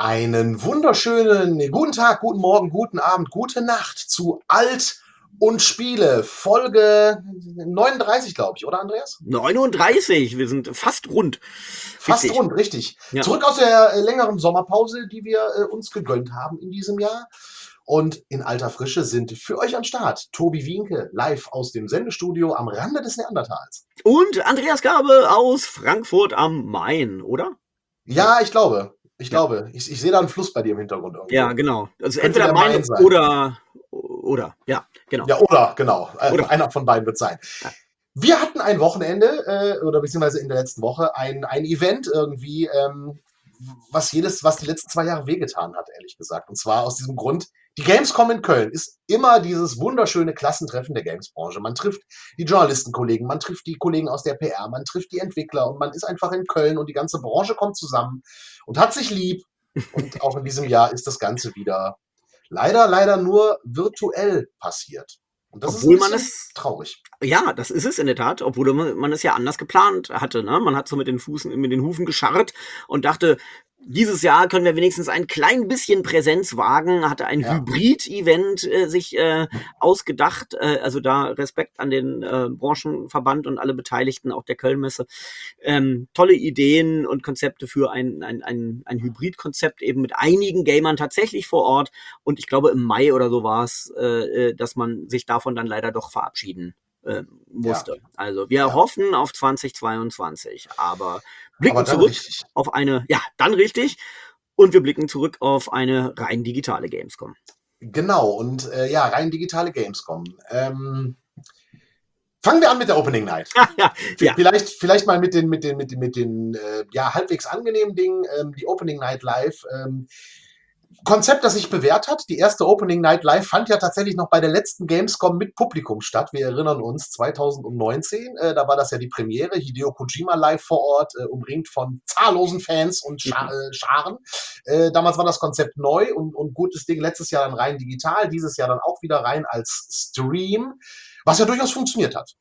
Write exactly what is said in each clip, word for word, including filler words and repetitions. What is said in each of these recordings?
Einen wunderschönen guten Tag, guten Morgen, guten Abend, gute Nacht zu Alt und Spiele, Folge neununddreißig, glaube ich, oder Andreas? neununddreißig, wir sind fast rund. Fast Richtig. rund, richtig. Ja. Zurück aus der äh, längeren Sommerpause, die wir äh, uns gegönnt haben in diesem Jahr. Und in alter Frische sind für euch am Start Tobi Wienke, live aus dem Sendestudio am Rande des Neandertals. Und Andreas Gabe aus Frankfurt am Main, oder? Nee. Ja, ich glaube. Ich Ja. glaube. Ich, ich sehe da einen Fluss bei dir im Hintergrund Ja, irgendwo. genau. Also Könnte entweder der Main Main sein. oder oder. Ja, genau. Ja, oder, genau. Äh, Oder. einer von beiden wird sein. Ja. Wir hatten ein Wochenende, äh, oder beziehungsweise in der letzten Woche, ein, ein Event irgendwie, ähm, was jedes, was die letzten zwei Jahre wehgetan hat, ehrlich gesagt. Und zwar aus diesem Grund, die Gamescom in Köln ist immer dieses wunderschöne Klassentreffen der Gamesbranche. Man trifft die Journalistenkollegen, man trifft die Kollegen aus der P R, man trifft die Entwickler und man ist einfach in Köln und die ganze Branche kommt zusammen und hat sich lieb. Und auch in diesem Jahr ist das Ganze wieder leider, leider nur virtuell passiert. Und das ist ein Obwohl man bisschen es traurig. Ja, das ist es in der Tat, obwohl man man es ja anders geplant hatte, ne? Man hat so mit den Fußen mit den Hufen gescharrt und dachte, dieses Jahr können wir wenigstens ein klein bisschen Präsenz wagen, hatte ein Ja. Hybrid-Event äh, sich äh, ausgedacht, äh, also da Respekt an den äh, Branchenverband und alle Beteiligten, auch der Kölnmesse. Ähm, tolle Ideen und Konzepte für ein, ein, ein, ein Hybrid-Konzept eben mit einigen Gamern tatsächlich vor Ort und ich glaube im Mai oder so war es, äh, äh, dass man sich davon dann leider doch verabschieden äh, Ja, musste. Also wir ja. hoffen auf zwanzig zweiundzwanzig, aber Aber blicken dann zurück richtig. auf eine, ja, dann richtig, und wir blicken zurück auf eine rein digitale Gamescom. Genau, und äh, ja, rein digitale Gamescom. Ähm, fangen wir an mit der Opening Night. ja, ja. Vielleicht, vielleicht mal mit den, mit den, mit den, mit den äh, ja, halbwegs angenehmen Dingen. Ähm, die Opening Night Live. Ähm, Konzept, das sich bewährt hat. Die erste Opening Night Live fand ja tatsächlich noch bei der letzten Gamescom mit Publikum statt. Wir erinnern uns, zwanzig neunzehn, äh, da war das ja die Premiere. Hideo Kojima live vor Ort, äh, umringt von zahllosen Fans und Scha äh, Scharen. Äh, damals war das Konzept neu und, und gutes Ding. Letztes Jahr dann rein digital, dieses Jahr dann auch wieder rein als Stream, was ja durchaus funktioniert hat.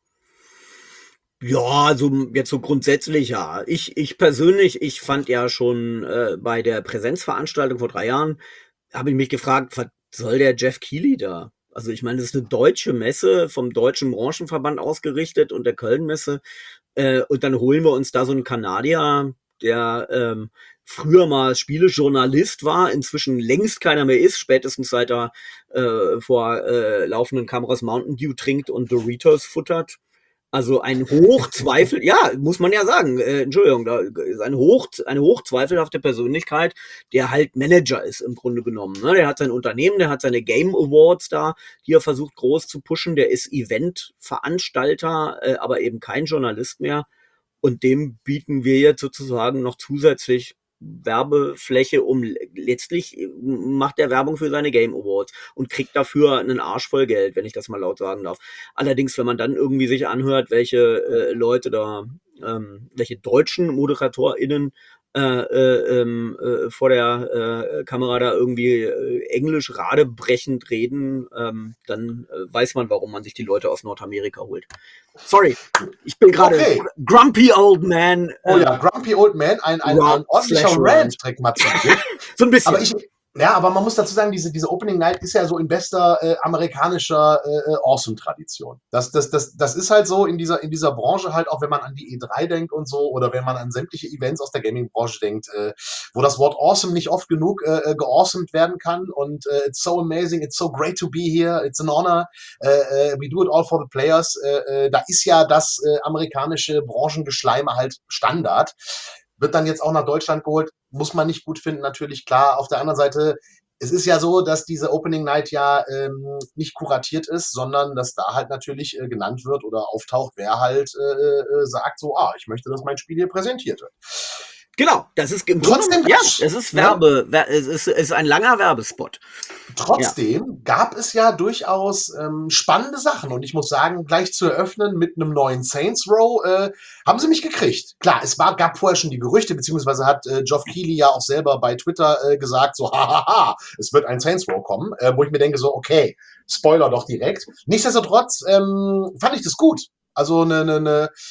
Ja, also jetzt so grundsätzlich ja. Ich, ich persönlich, ich fand ja schon äh, bei der Präsenzveranstaltung vor drei Jahren, habe ich mich gefragt, was soll der Jeff Keighley da? Also ich meine, das ist eine deutsche Messe vom Deutschen Branchenverband ausgerichtet und der Kölnmesse. Äh, und dann holen wir uns da so einen Kanadier, der ähm, früher mal Spielejournalist war, inzwischen längst keiner mehr ist, spätestens seit er äh, vor äh, laufenden Kameras Mountain Dew trinkt und Doritos futtert. Also ein Hochzweifel, ja, muss man ja sagen, äh, Entschuldigung, da ist ein Hoch, eine hochzweifelhafte Persönlichkeit, der halt Manager ist im Grunde genommen. Ne? Der hat sein Unternehmen, der hat seine Game Awards da, die er versucht groß zu pushen, der ist Eventveranstalter, äh, aber eben kein Journalist mehr. Und dem bieten wir jetzt sozusagen noch zusätzlich Werbefläche, um letztlich macht er Werbung für seine Game Awards und kriegt dafür einen Arsch voll Geld, wenn ich das mal laut sagen darf. Allerdings, wenn man dann irgendwie sich anhört, welche äh, Leute da, ähm, welche deutschen ModeratorInnen äh, äh, ähm, äh, vor der äh, Kamera da irgendwie äh, Englisch radebrechend reden, ähm, dann äh, weiß man, warum man sich die Leute aus Nordamerika holt. Sorry, ich bin gerade Okay. Grumpy Old Man. Oh Äh, ja, Grumpy Old Man, ein, ein, Rock ein ordentlicher slash Rant trägt mal zu Beginn. So ein bisschen. Aber ich, ja, aber man muss dazu sagen, diese, diese Opening Night ist ja so in bester äh, amerikanischer äh, Awesome-Tradition. Das, das, das, das ist halt so in dieser, in dieser Branche halt, auch wenn man an die E drei denkt und so, oder wenn man an sämtliche Events aus der Gaming-Branche denkt, äh, wo das Wort Awesome nicht oft genug äh, geawesomed werden kann und äh, it's so amazing, it's so great to be here, it's an honor, äh, äh, we do it all for the players. Äh, äh, da ist ja das äh, amerikanische Branchengeschleime halt Standard. Wird dann jetzt auch nach Deutschland geholt, muss man nicht gut finden, natürlich, klar. Auf der anderen Seite, es ist ja so, dass diese Opening Night ja ähm, nicht kuratiert ist, sondern dass da halt natürlich äh, genannt wird oder auftaucht, wer halt äh, äh, sagt so, ah, ich möchte, dass mein Spiel hier präsentiert wird. Genau, das ist im Trotzdem, Grunde, ja, es ist ne? Werbe, es ist, es ist ein langer Werbespot. Trotzdem ja. gab es ja durchaus ähm, spannende Sachen und ich muss sagen, gleich zu eröffnen mit einem neuen Saints Row äh, haben sie mich gekriegt. Klar, es war, gab vorher schon die Gerüchte, beziehungsweise hat äh, Geoff Keighley ja auch selber bei Twitter äh, gesagt, so hahaha, es wird ein Saints Row kommen, äh, wo ich mir denke so, okay, Spoiler doch direkt. Nichtsdestotrotz ähm, fand ich das gut. Also eine, eine, eine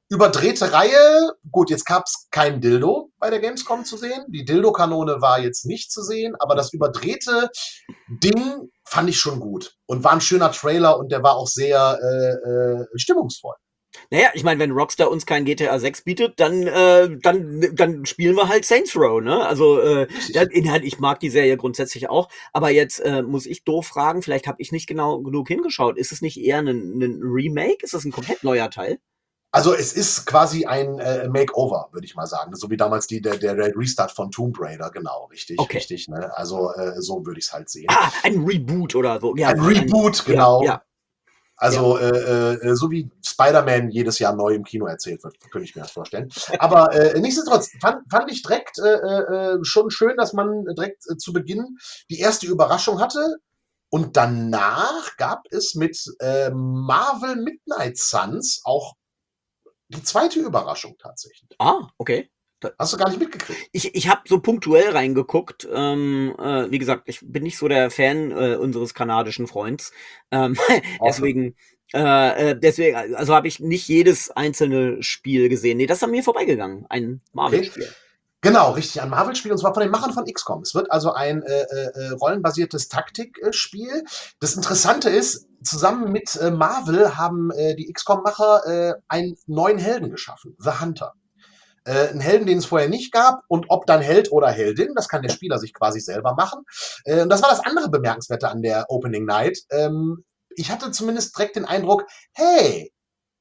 Überdrehte Reihe, gut, jetzt gab es kein Dildo bei der Gamescom zu sehen. Die Dildo-Kanone war jetzt nicht zu sehen, aber das überdrehte Ding fand ich schon gut und war ein schöner Trailer und der war auch sehr äh, äh, stimmungsvoll. Naja, ich meine, wenn Rockstar uns kein G T A sechs bietet, dann, äh, dann, dann spielen wir halt Saints Row, ne? Also, äh, ja, Inhalt, ich mag die Serie grundsätzlich auch, aber jetzt äh, muss ich doof fragen, vielleicht habe ich nicht genau genug hingeschaut. Ist es nicht eher ein, ein Remake? Ist es ein komplett neuer Teil? Also es ist quasi ein äh, Makeover, würde ich mal sagen. So wie damals die, der, der Restart von Tomb Raider, genau, richtig, Okay. richtig. Ne? Also äh, so würde ich es halt sehen. Ah, ein Reboot oder so. Ja, ein Reboot, ein, genau. Ja, ja. Also ja. Äh, äh, so wie Spider-Man jedes Jahr neu im Kino erzählt wird, könnte ich mir das vorstellen. Aber äh, nichtsdestotrotz fand, fand ich direkt äh, äh, schon schön, dass man direkt äh, zu Beginn die erste Überraschung hatte. Und danach gab es mit äh, Marvel Midnight Suns auch die zweite Überraschung tatsächlich. Ah, okay. Hast du gar nicht mitgekriegt? Ich, ich habe so punktuell reingeguckt. Ähm, äh, wie gesagt, ich bin nicht so der Fan äh, unseres kanadischen Freunds. Ähm, deswegen, äh, deswegen, also habe ich nicht jedes einzelne Spiel gesehen. Nee, das ist an mir vorbeigegangen. Ein Marvel-Spiel. Okay. Genau, richtig, ein Marvel-Spiel, und zwar von den Machern von X COM. Es wird also ein äh, äh, rollenbasiertes Taktikspiel. Das Interessante ist, zusammen mit äh, Marvel haben äh, die X COM-Macher äh, einen neuen Helden geschaffen, The Hunter. Äh, einen Helden, den es vorher nicht gab, und ob dann Held oder Heldin, das kann der Spieler sich quasi selber machen. Äh, und das war das andere Bemerkenswerte an der Opening Night. Ähm, ich hatte zumindest direkt den Eindruck, hey,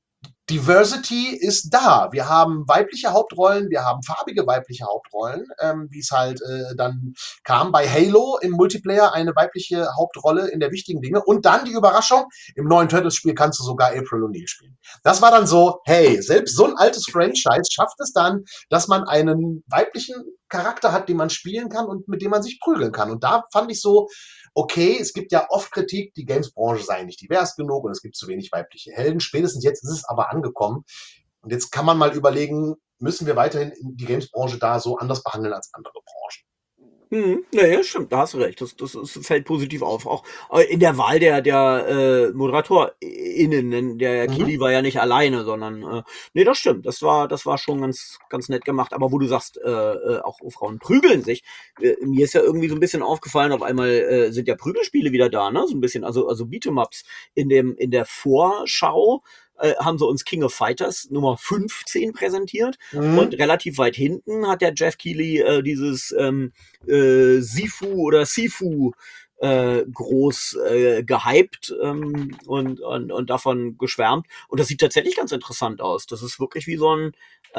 Diversity ist da. Wir haben weibliche Hauptrollen, wir haben farbige weibliche Hauptrollen, ähm, wie es halt äh, dann kam bei Halo im Multiplayer, eine weibliche Hauptrolle in der wichtigen Dinge. Und dann die Überraschung, im neuen Turtles-Spiel kannst du sogar April O'Neil spielen. Das war dann so, hey, selbst so ein altes Franchise schafft es dann, dass man einen weiblichen Charakter hat, den man spielen kann und mit dem man sich prügeln kann. Und da fand ich so, okay, es gibt ja oft Kritik, die Games-Branche sei nicht divers genug und es gibt zu wenig weibliche Helden. Spätestens jetzt ist es aber angekommen. Und jetzt kann man mal überlegen, müssen wir weiterhin die Games-Branche da so anders behandeln als andere Branchen? Hm, nee, stimmt, da hast du recht. Das, das, das fällt positiv auf. Auch in der Wahl der, der äh, ModeratorInnen, der Kili mhm. war ja nicht alleine, sondern äh, nee, das stimmt. Das war, das war schon ganz, ganz nett gemacht. Aber wo du sagst, äh, äh, auch Frauen prügeln sich, äh, mir ist ja irgendwie so ein bisschen aufgefallen, auf einmal äh, sind ja Prügelspiele wieder da, ne? So ein bisschen, also, also Beat'em-Ups in dem, in der Vorschau. Äh, haben sie uns King of Fighters Nummer fünfzehn präsentiert mhm. und relativ weit hinten hat der Jeff Keighley äh, dieses ähm, äh, Sifu oder Sifu äh, groß äh, gehypt ähm, und, und, und davon geschwärmt. Und das sieht tatsächlich ganz interessant aus. Das ist wirklich wie so ein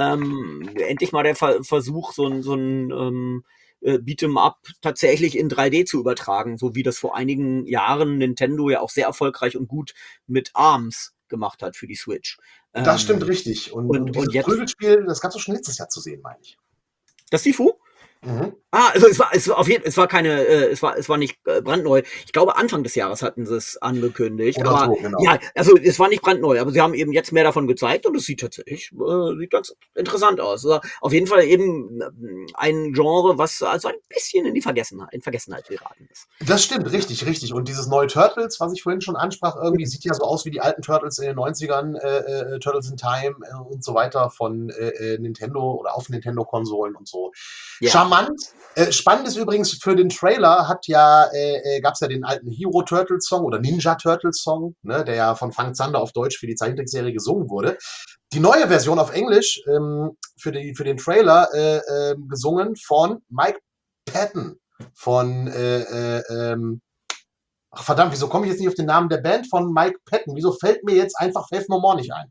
ähm, endlich mal der Ver- Versuch, so ein, so ein ähm, Beat'em-up tatsächlich in drei D zu übertragen, so wie das vor einigen Jahren Nintendo ja auch sehr erfolgreich und gut mit ARMS gemacht hat für die Switch. Das ähm, stimmt richtig. Und, und, und dieses und jetzt, Prügelspiel, das gab es schon letztes Jahr zu sehen, meine ich. Das Sifu? Mhm. Ah, also es war, es war auf jeden, es war keine, äh, es war, es war nicht äh, brandneu. Ich glaube, Anfang des Jahres hatten sie es angekündigt. Oder aber so, genau. Ja, also es war nicht brandneu, aber sie haben eben jetzt mehr davon gezeigt und es sieht tatsächlich, äh, sieht ganz interessant aus. Also auf jeden Fall eben ein Genre, was also ein bisschen in die Vergessenheit, in Vergessenheit geraten ist. Das stimmt, richtig, richtig. Und dieses neue Turtles, was ich vorhin schon ansprach, irgendwie mhm. sieht ja so aus wie die alten Turtles in den neunzigern, äh, äh, Turtles in Time äh, und so weiter von äh, Nintendo oder auf Nintendo-Konsolen und so. Ja. Charmant. Äh, spannend ist übrigens, für den Trailer hat ja, äh, gab es ja den alten Hero Turtles Song oder Ninja Turtles Song, ne, der ja von Frank Zander auf Deutsch für die Zeichentrickserie gesungen wurde. Die neue Version auf Englisch ähm, für, die, für den Trailer äh, äh, gesungen von Mike Patton von äh, äh, ähm, ach verdammt, wieso komme ich jetzt nicht auf den Namen der Band von Mike Patton? Wieso fällt mir jetzt einfach Faith No More nicht ein?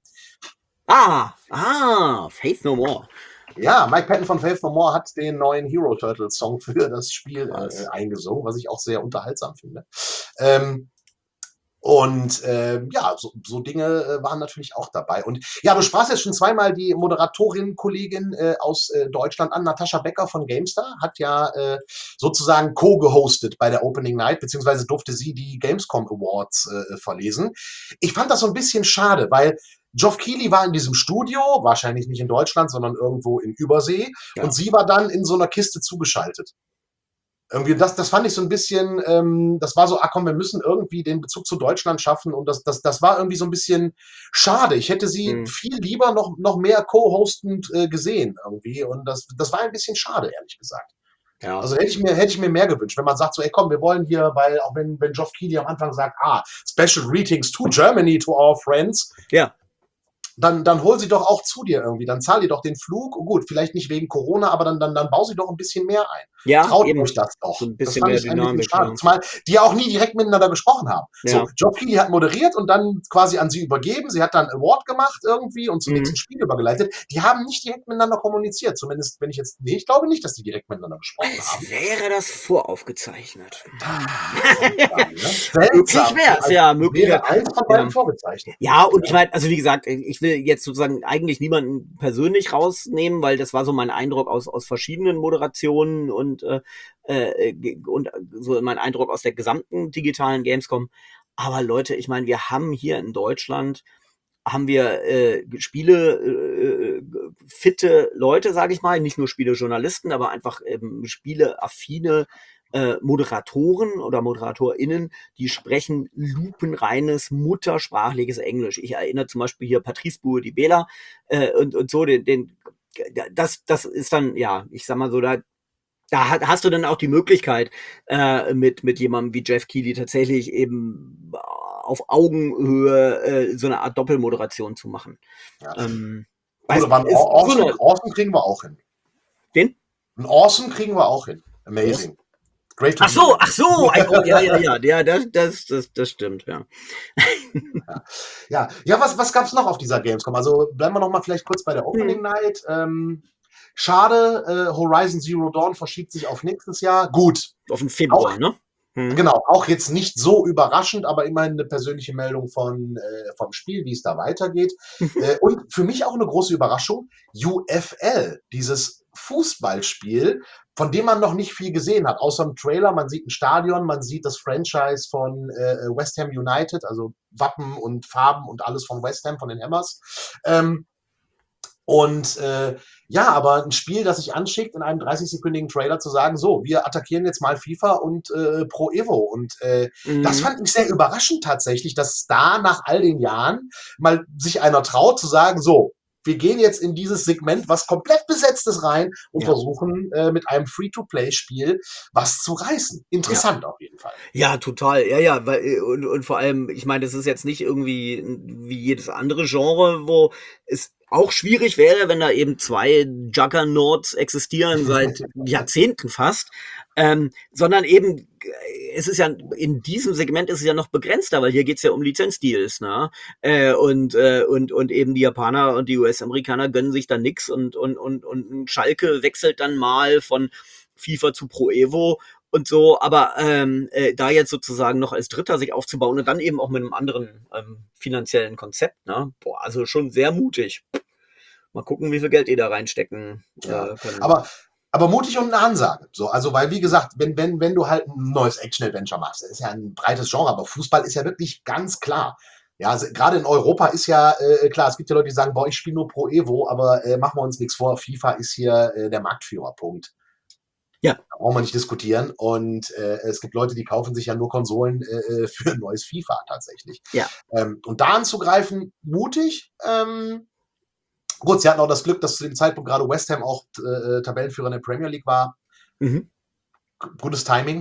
Ah, ah, Faith No More. Ja, Mike Patton von Faith No More hat den neuen Hero Turtles Song für das Spiel äh, eingesungen, was ich auch sehr unterhaltsam finde. Ähm, und äh, ja, so, so Dinge äh, waren natürlich auch dabei. Und ja, du sprachst jetzt schon zweimal die Moderatorin, Kollegin äh, aus äh, Deutschland an, Natascha Becker von GameStar, hat ja äh, sozusagen co-gehostet bei der Opening Night, beziehungsweise durfte sie die Gamescom Awards äh, verlesen. Ich fand das so ein bisschen schade, weil Geoff Keighley war in diesem Studio, wahrscheinlich nicht in Deutschland, sondern irgendwo in Übersee. Ja. Und sie war dann in so einer Kiste zugeschaltet. Irgendwie, das, das fand ich so ein bisschen, ähm, das war so, ah komm, wir müssen irgendwie den Bezug zu Deutschland schaffen und das, das, das war irgendwie so ein bisschen schade. Ich hätte sie Hm. viel lieber noch, noch mehr co-hostend äh, gesehen irgendwie und das, das war ein bisschen schade, ehrlich gesagt. Ja. Also hätte ich mir, hätte ich mir mehr gewünscht, wenn man sagt so, ey komm, wir wollen hier, weil auch wenn, wenn Geoff Keighley am Anfang sagt, ah, special greetings to Germany, to our friends, Ja. dann, dann hol sie doch auch zu dir irgendwie. Dann zahl ihr doch den Flug. Gut, vielleicht nicht wegen Corona, aber dann, dann, dann bau sie doch ein bisschen mehr ein. Ja, Traut eben. euch das So doch. ein Das bisschen fand mehr ich ein bisschen Dynamik, schade. ja. Zumal die ja auch nie direkt miteinander gesprochen haben. Ja. So, Geoff Keighley hat moderiert und dann quasi an sie übergeben. Sie hat dann einen Award gemacht irgendwie und zum Mhm. nächsten Spiel übergeleitet. Die haben nicht direkt miteinander kommuniziert. Zumindest, wenn ich jetzt, nee, ich glaube nicht, dass die direkt miteinander gesprochen Als haben. wäre das voraufgezeichnet. Seltsam, ne? Möglich Seltsam. wär's, Also ja, möglich wäre wär eins von ja. beiden vorgezeichnet. Ja, und ich meine, also wie gesagt, ich will jetzt sozusagen eigentlich niemanden persönlich rausnehmen, weil das war so mein Eindruck aus aus verschiedenen Moderationen und äh, äh, ge- und so mein Eindruck aus der gesamten digitalen Gamescom. Aber Leute, ich meine, wir haben hier in Deutschland haben wir äh, Spiele äh, fitte Leute, sage ich mal, nicht nur Spielejournalisten, aber einfach ähm, spieleaffine äh, Moderatoren oder ModeratorInnen, die sprechen lupenreines, muttersprachliches Englisch. Ich erinnere zum Beispiel hier Patrice Bouet-Dibela äh, und, und so, den, den das, das ist dann, ja, ich sag mal so, da da ha- hast du dann auch die Möglichkeit, äh, mit, mit jemandem wie Jeff Keighley tatsächlich eben äh, auf Augenhöhe äh, so eine Art Doppelmoderation zu machen. Ja. Ähm, Gut, weiß aber nicht, einen ist so Awesome, eine, awesome kriegen wir auch hin. den? Ein Awesome kriegen wir auch hin. Amazing. Great to Ach be so, here. ach so, ein, oh, ja, ja, ja, ja, das, das, das, das stimmt, ja. Ja, ja, was, was gab's noch auf dieser Gamescom? Also bleiben wir noch mal vielleicht kurz bei der Opening Hm. Night. Ähm, schade, äh, Horizon Zero Dawn verschiebt sich auf nächstes Jahr. Gut, Auf den auch Februar, ne? Hm. genau, auch jetzt nicht so überraschend, aber immerhin eine persönliche Meldung von, äh, vom Spiel, wie es da weitergeht. Äh, und für mich auch eine große Überraschung, U F L, dieses Fußballspiel, von dem man noch nicht viel gesehen hat, außer im Trailer. Man sieht ein Stadion, man sieht das Franchise von äh, West Ham United, also Wappen und Farben und alles von West Ham, von den Hammers. Ähm, und äh, ja, aber ein Spiel, das sich anschickt, in einem dreißig-sekündigen Trailer zu sagen, so, wir attackieren jetzt mal FIFA und äh, Pro Evo. Und äh, das Mhm. fand ich sehr überraschend tatsächlich, dass da nach all den Jahren mal sich einer traut zu sagen, so, wir gehen jetzt in dieses Segment, was komplett besetzt ist, rein und Ja. versuchen äh, mit einem Free-to-Play-Spiel was zu reißen. Interessant auf jeden Fall. Ja, total. Ja, ja, weil, äh, und, und vor allem, ich meine, das ist jetzt nicht irgendwie wie jedes andere Genre, wo es auch schwierig wäre, wenn da eben zwei Juggernauts existieren seit Jahrzehnten fast, ähm, sondern eben, äh, es ist ja, in diesem Segment ist es ja noch begrenzter, weil hier geht's ja um Lizenzdeals, ne? Äh, und, äh, und, und eben die Japaner und die U S-Amerikaner gönnen sich da nix und, und, und, und Schalke wechselt dann mal von FIFA zu Pro Evo und so, aber ähm, äh, da jetzt sozusagen noch als Dritter sich aufzubauen und dann eben auch mit einem anderen ähm, finanziellen Konzept, ne? Boah, also schon sehr mutig. Mal gucken, wie viel Geld die da reinstecken Ja, äh, können. aber, aber mutig und eine Ansage. So, also, weil, wie gesagt, wenn, wenn, wenn du halt ein neues Action-Adventure machst, das ist ja ein breites Genre, aber Fußball ist ja wirklich ganz klar. Ja, also, gerade in Europa ist ja äh, klar, es gibt ja Leute, die sagen, boah, ich spiele nur Pro Evo, aber äh, machen wir uns nichts vor, FIFA ist hier äh, der Marktführer, Punkt. Ja. Da brauchen wir nicht diskutieren. Und äh, es gibt Leute, die kaufen sich ja nur Konsolen äh, für ein neues FIFA tatsächlich. Ja. Ähm, und da anzugreifen, mutig. Ähm, Gut, sie hatten auch das Glück, dass zu dem Zeitpunkt gerade West Ham auch äh, Tabellenführer in der Premier League war. Mhm. Gutes Timing.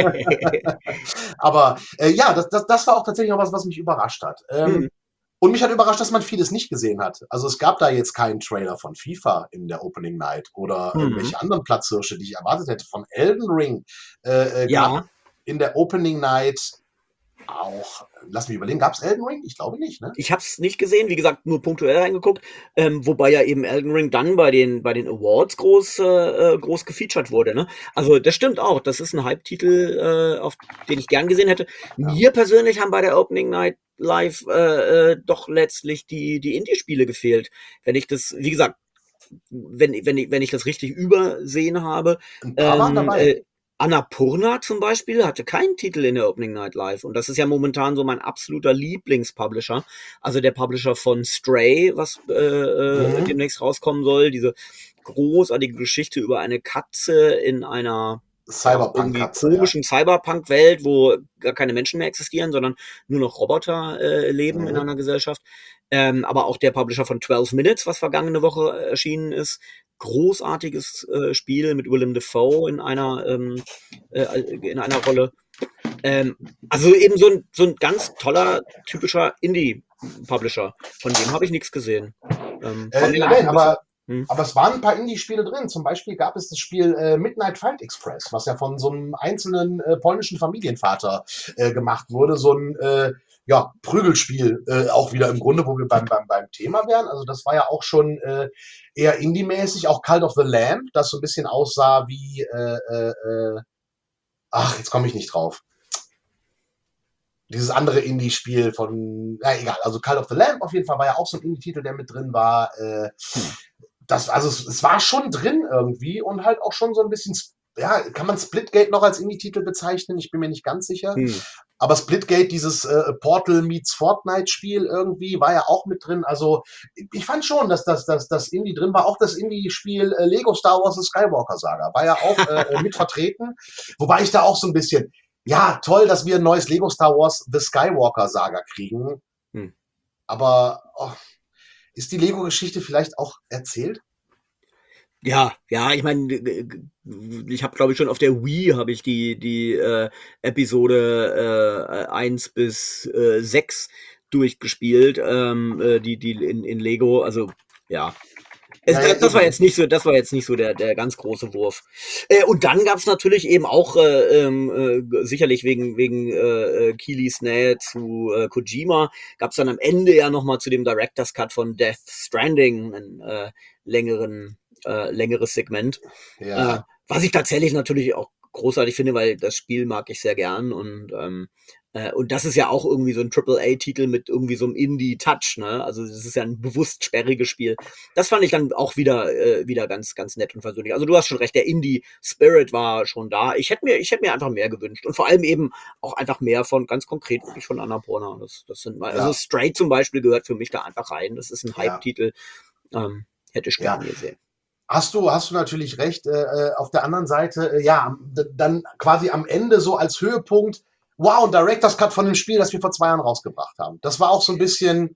Aber äh, ja, das, das, das war auch tatsächlich auch was, was mich überrascht hat. Ähm, Mhm. Und mich hat überrascht, dass man vieles nicht gesehen hat. Also es gab da jetzt keinen Trailer von FIFA in der Opening Night oder Mhm. irgendwelche anderen Platzhirsche, die ich erwartet hätte. Von Elden Ring äh, äh, gab Ja. in der Opening Night auch, lass mich überlegen, gab es Elden Ring? Ich glaube nicht, ne? Ich habe es nicht gesehen, wie gesagt, nur punktuell reingeguckt, ähm, wobei ja eben Elden Ring dann bei den bei den Awards groß äh, groß gefeatured wurde, ne? Also das stimmt auch, das ist ein Hype-Titel, äh, auf den ich gern gesehen hätte. Mir persönlich haben bei der Opening Night Live äh, äh, doch letztlich die die Indie-Spiele gefehlt. Wenn ich das, wie gesagt, wenn wenn ich wenn ich das richtig übersehen habe, Ein paar waren ähm, dabei. äh, Annapurna zum Beispiel hatte keinen Titel in der Opening Night Live und das ist ja momentan so mein absoluter Lieblingspublisher, also der Publisher von Stray, was äh, äh, Mhm. demnächst rauskommen soll, diese großartige Geschichte über eine Katze in einer ja, irgendwie Cyberpunk-Katze, ja. komischen Cyberpunk-Welt, wo gar keine Menschen mehr existieren, sondern nur noch Roboter äh, leben in Mhm. einer Gesellschaft. Ähm, aber auch der Publisher von zwölf Minutes, was vergangene Woche äh, erschienen ist. Großartiges äh, Spiel mit Willem Dafoe in einer, ähm, äh, in einer Rolle. Ähm, also eben so ein, so ein ganz toller, typischer Indie-Publisher. Von dem habe ich nichts gesehen. Ähm, war Äh, mir dann auch nein, ein bisschen. aber, Hm. aber es waren ein paar Indie-Spiele drin. Zum Beispiel gab es das Spiel äh, Midnight Fight Express, was ja von so einem einzelnen äh, polnischen Familienvater äh, gemacht wurde. So ein äh, ja, Prügelspiel, äh, auch wieder im Grunde, wo wir beim, beim, beim Thema wären. Also das war ja auch schon äh, eher Indie-mäßig. Auch Cult of the Lamb, das so ein bisschen aussah wie, äh, äh, äh, ach, jetzt komme ich nicht drauf. Dieses andere Indie-Spiel von, na egal, also Cult of the Lamb auf jeden Fall war ja auch so ein Indie-Titel, der mit drin war. Äh, Hm. das, also es, es war schon drin irgendwie und halt auch schon so ein bisschen, ja, kann man Splitgate noch als Indie-Titel bezeichnen? Ich bin mir nicht ganz sicher. Hm. Aber Splitgate, dieses äh, Portal meets Fortnite-Spiel irgendwie, war ja auch mit drin. Also ich fand schon, dass das, dass, das Indie drin war. Auch das Indie-Spiel äh, Lego Star Wars The Skywalker Saga war ja auch äh, mit vertreten. Wobei ich da auch so ein bisschen, ja, toll, dass wir ein neues Lego Star Wars The Skywalker Saga kriegen. Hm. Aber oh, ist die Lego-Geschichte vielleicht auch erzählt? Ja, ja, ich meine, ich habe, glaube ich, schon auf der Wii habe ich die die äh, Episode äh, eins bis äh, sechs durchgespielt, ähm, äh, die die in, in Lego. Also ja, es, Ja, ja, das, das war eben. jetzt nicht so, das war jetzt nicht so der der ganz große Wurf. Äh, und dann gab's natürlich eben auch äh, ähm, äh, sicherlich wegen wegen äh, Keelys Nähe zu äh, Kojima gab's dann am Ende ja noch mal zu dem Director's Cut von Death Stranding einen äh, längeren äh, längeres Segment. Äh, Ja. was ich tatsächlich natürlich auch großartig finde, weil das Spiel mag ich sehr gern und ähm, äh, und das ist ja auch irgendwie so ein Triple A-Titel mit irgendwie so einem Indie-Touch, ne? Also das ist ja ein bewusst sperriges Spiel. Das fand ich dann auch wieder äh, wieder ganz ganz nett und versöhnlich. Also du hast schon recht, der Indie-Spirit war schon da. Ich hätte mir ich hätte mir einfach mehr gewünscht und vor allem eben auch einfach mehr von ganz konkret wirklich von Annapurna. Das das sind mal also Ja, Stray zum Beispiel gehört für mich da einfach rein. Das ist ein ja, Hype-Titel. Ähm, hätte ich ja. gern gesehen. Hast du, hast du natürlich recht. Äh, äh, auf der anderen Seite, äh, ja, d- dann quasi am Ende so als Höhepunkt, wow, ein Director's Cut von dem Spiel, das wir vor zwei Jahren rausgebracht haben. Das war auch so ein bisschen,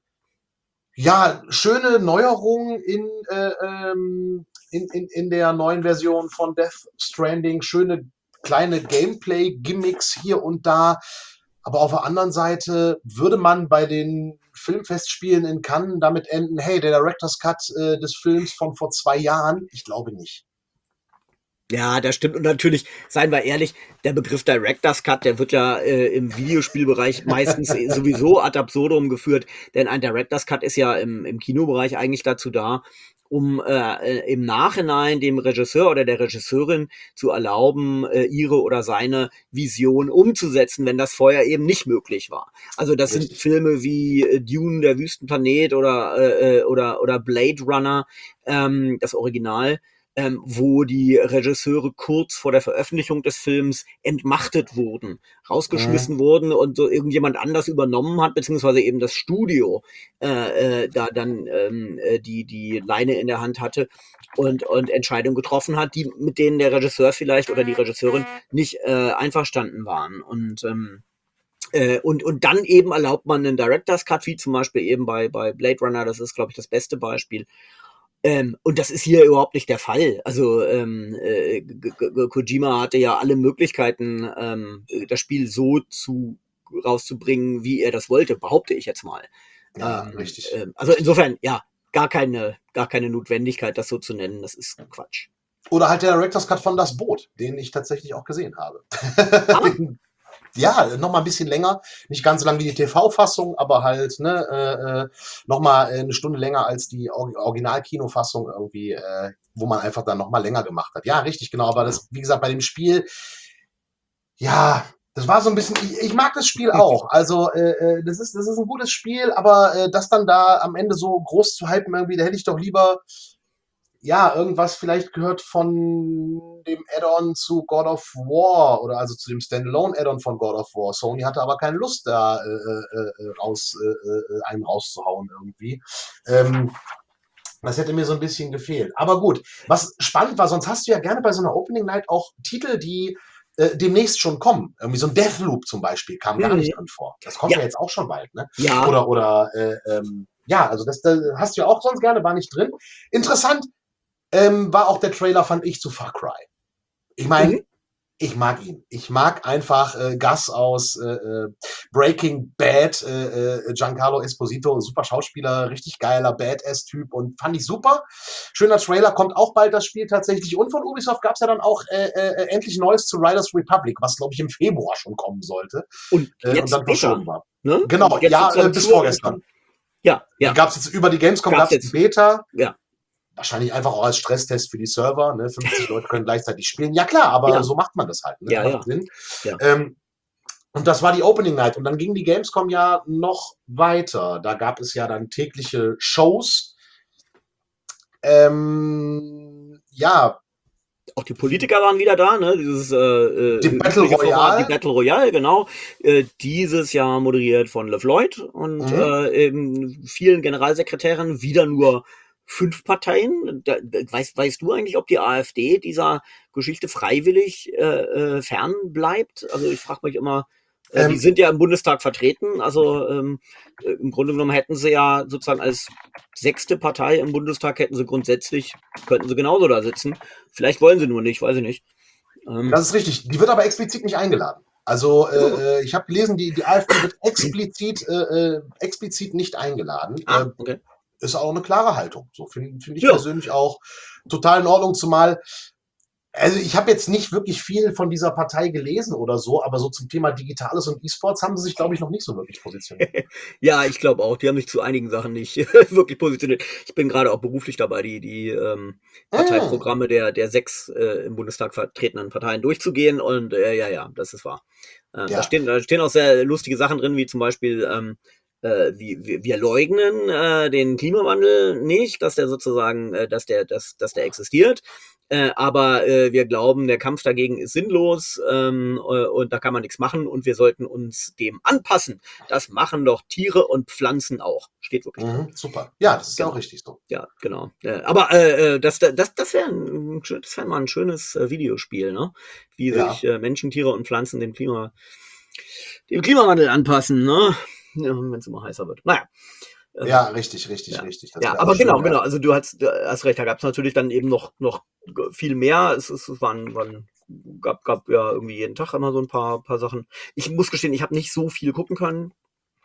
ja, schöne Neuerung in, äh, ähm, in, in, in der neuen Version von Death Stranding. Schöne kleine Gameplay-Gimmicks hier und da. Aber auf der anderen Seite würde man bei den Filmfestspielen in Cannes damit enden, hey, der Director's Cut äh, des Films von vor zwei Jahren? Ich glaube nicht. Ja, das stimmt. Und natürlich, seien wir ehrlich, der Begriff Director's Cut, der wird ja äh, im Videospielbereich meistens eh sowieso ad absurdum geführt, denn ein Director's Cut ist ja im, im Kinobereich eigentlich dazu da, um äh, im Nachhinein dem Regisseur oder der Regisseurin zu erlauben, äh, ihre oder seine Vision umzusetzen, wenn das vorher eben nicht möglich war. Also das sind Richtig. Filme wie äh, Dune, der Wüstenplanet oder, äh, äh, oder, oder Blade Runner, ähm, das Original, ähm, wo die Regisseure kurz vor der Veröffentlichung des Films entmachtet wurden, Mhm. rausgeschmissen wurden und so irgendjemand anders übernommen hat, beziehungsweise eben das Studio äh, äh, da dann ähm, äh, die die Leine in der Hand hatte und und Entscheidungen getroffen hat, die mit denen der Regisseur vielleicht oder die Regisseurin nicht äh, einverstanden waren und ähm, äh, und, und dann eben erlaubt man einen Director's Cut, wie zum Beispiel eben bei, bei Blade Runner, das ist, glaube ich, das beste Beispiel. Ähm, und das ist hier überhaupt nicht der Fall. Also ähm, äh, G- G- Kojima hatte ja alle Möglichkeiten, ähm, das Spiel so zu rauszubringen, wie er das wollte, behaupte ich jetzt mal. Ja, Ähm, richtig, ähm, also richtig. insofern, ja, gar keine, gar keine Notwendigkeit, das so zu nennen. Das ist Quatsch. Oder halt der Director's Cut von Das Boot, den ich tatsächlich auch gesehen habe. Ah, Den, ja, noch mal ein bisschen länger, nicht ganz so lang wie die T V-Fassung, aber halt ne, äh, äh, noch mal äh, eine Stunde länger als die Or Original-Kinofassung irgendwie, äh, wo man einfach dann noch mal länger gemacht hat. Ja, richtig, genau. Aber ja. das, wie gesagt, bei dem Spiel, ja, das war so ein bisschen. Ich, ich mag das Spiel auch. Also äh, äh, das ist, das ist ein gutes Spiel, aber äh, das dann da am Ende so groß zu hypen irgendwie, da hätte ich doch lieber ja, irgendwas vielleicht gehört von dem Add-on zu God of War oder also zu dem Standalone-Add-on von God of War. Sony hatte aber keine Lust, da äh, äh, äh, raus, äh, äh, einen rauszuhauen irgendwie. Ähm, Das hätte mir so ein bisschen gefehlt. Aber gut, was spannend war, sonst hast du ja gerne bei so einer Opening Night auch Titel, die äh, demnächst schon kommen. Irgendwie so ein Deathloop zum Beispiel kam gar Mhm. nicht drin vor. Das kommt Ja, ja jetzt auch schon bald, ne? ja. Oder, oder, äh, ähm, ja, also das, das hast du ja auch sonst gerne, war nicht drin. Interessant ähm, war auch der Trailer, fand ich, zu Far Cry. Ich meine, Mhm. ich mag ihn. Ich mag einfach äh, Gus aus äh, äh, Breaking Bad, äh, äh, Giancarlo Esposito, super Schauspieler, richtig geiler Badass-Typ und fand ich super. Schöner Trailer, kommt auch bald das Spiel tatsächlich. Und von Ubisoft gab es ja dann auch äh, äh, endlich Neues zu Riders Republic, was glaube ich im Februar schon kommen sollte Und äh, und jetzt dann Beta, verschoben war. ne? Und Genau, jetzt ja, äh, sozusagen bis zur vorgestern. Endung. Ja, Die ja. gab es jetzt über die Gamescom, gab Gab's es die jetzt. Beta. Ja. Wahrscheinlich einfach auch als Stresstest für die Server. Ne? fünfzig Leute können gleichzeitig spielen. Ja klar, aber Ja. so macht man das halt. Ne? Ja, Macht ja. Sinn. Ja. Ähm, und das war die Opening Night. Und dann ging die Gamescom ja noch weiter. Da gab es ja dann tägliche Shows. Ähm, ja, Auch die Politiker waren wieder da, ne? Dieses äh, die äh, Battle übliche Format, die Royale. Battle Royale, genau. Äh, dieses Jahr moderiert von LeFloid und Mhm. äh, eben vielen Generalsekretären, wieder nur fünf Parteien. Da, da, weißt, weißt du eigentlich, ob die AfD dieser Geschichte freiwillig äh, äh, fern bleibt? Also ich frage mich immer, äh, die Ähm, sind ja im Bundestag vertreten, also ähm, äh, im Grunde genommen hätten sie ja sozusagen als sechste Partei im Bundestag hätten sie grundsätzlich, könnten sie genauso da sitzen. Vielleicht wollen sie nur nicht, weiß ich nicht. Ähm, das ist richtig. Die wird aber explizit nicht eingeladen. Also ist das so? äh, äh, ich habe gelesen, die, die AfD wird explizit, äh, äh, explizit nicht eingeladen. Äh, Ah, okay. ist auch eine klare Haltung. So finde find ich Ja. persönlich auch total in Ordnung, zumal also ich habe jetzt nicht wirklich viel von dieser Partei gelesen oder so, aber so zum Thema Digitales und E-Sports haben sie sich, glaube ich, noch nicht so wirklich positioniert. Ja, ich glaube auch. Die haben sich zu einigen Sachen nicht wirklich positioniert. Ich bin gerade auch beruflich dabei, die, die ähm, Mm, Parteiprogramme der, der sechs äh, im Bundestag vertretenen Parteien durchzugehen. Und äh, ja, ja, das ist wahr. Äh, da, ja, stehen, da stehen auch sehr lustige Sachen drin, wie zum Beispiel, ähm, äh, wie, wir, wir leugnen äh, den Klimawandel nicht, dass der sozusagen, äh, dass der, dass, dass der existiert. Äh, aber äh, wir glauben, der Kampf dagegen ist sinnlos ähm, äh, und da kann man nichts machen und wir sollten uns dem anpassen. Das machen doch Tiere und Pflanzen auch. Steht wirklich drin. mhm, super. Ja, das ist ja auch Genau. richtig so. Ja, genau. Äh, aber äh, äh, das, das, das wäre ein, das wär mal ein schönes äh, Videospiel, ne? Wie sich Ja, äh, Menschen, Tiere und Pflanzen dem Klima, dem Klimawandel anpassen, ne? Ja, wenn es immer heißer wird. Naja. ja, Ähm, richtig, richtig, ja. richtig. Das Ja, wäre auch aber schön, genau, ja. genau. Also du hast, du hast recht, da gab es natürlich dann eben noch, noch viel mehr. Es, es waren, waren gab, gab ja irgendwie jeden Tag immer so ein paar, paar Sachen. Ich muss gestehen, ich habe nicht so viel gucken können,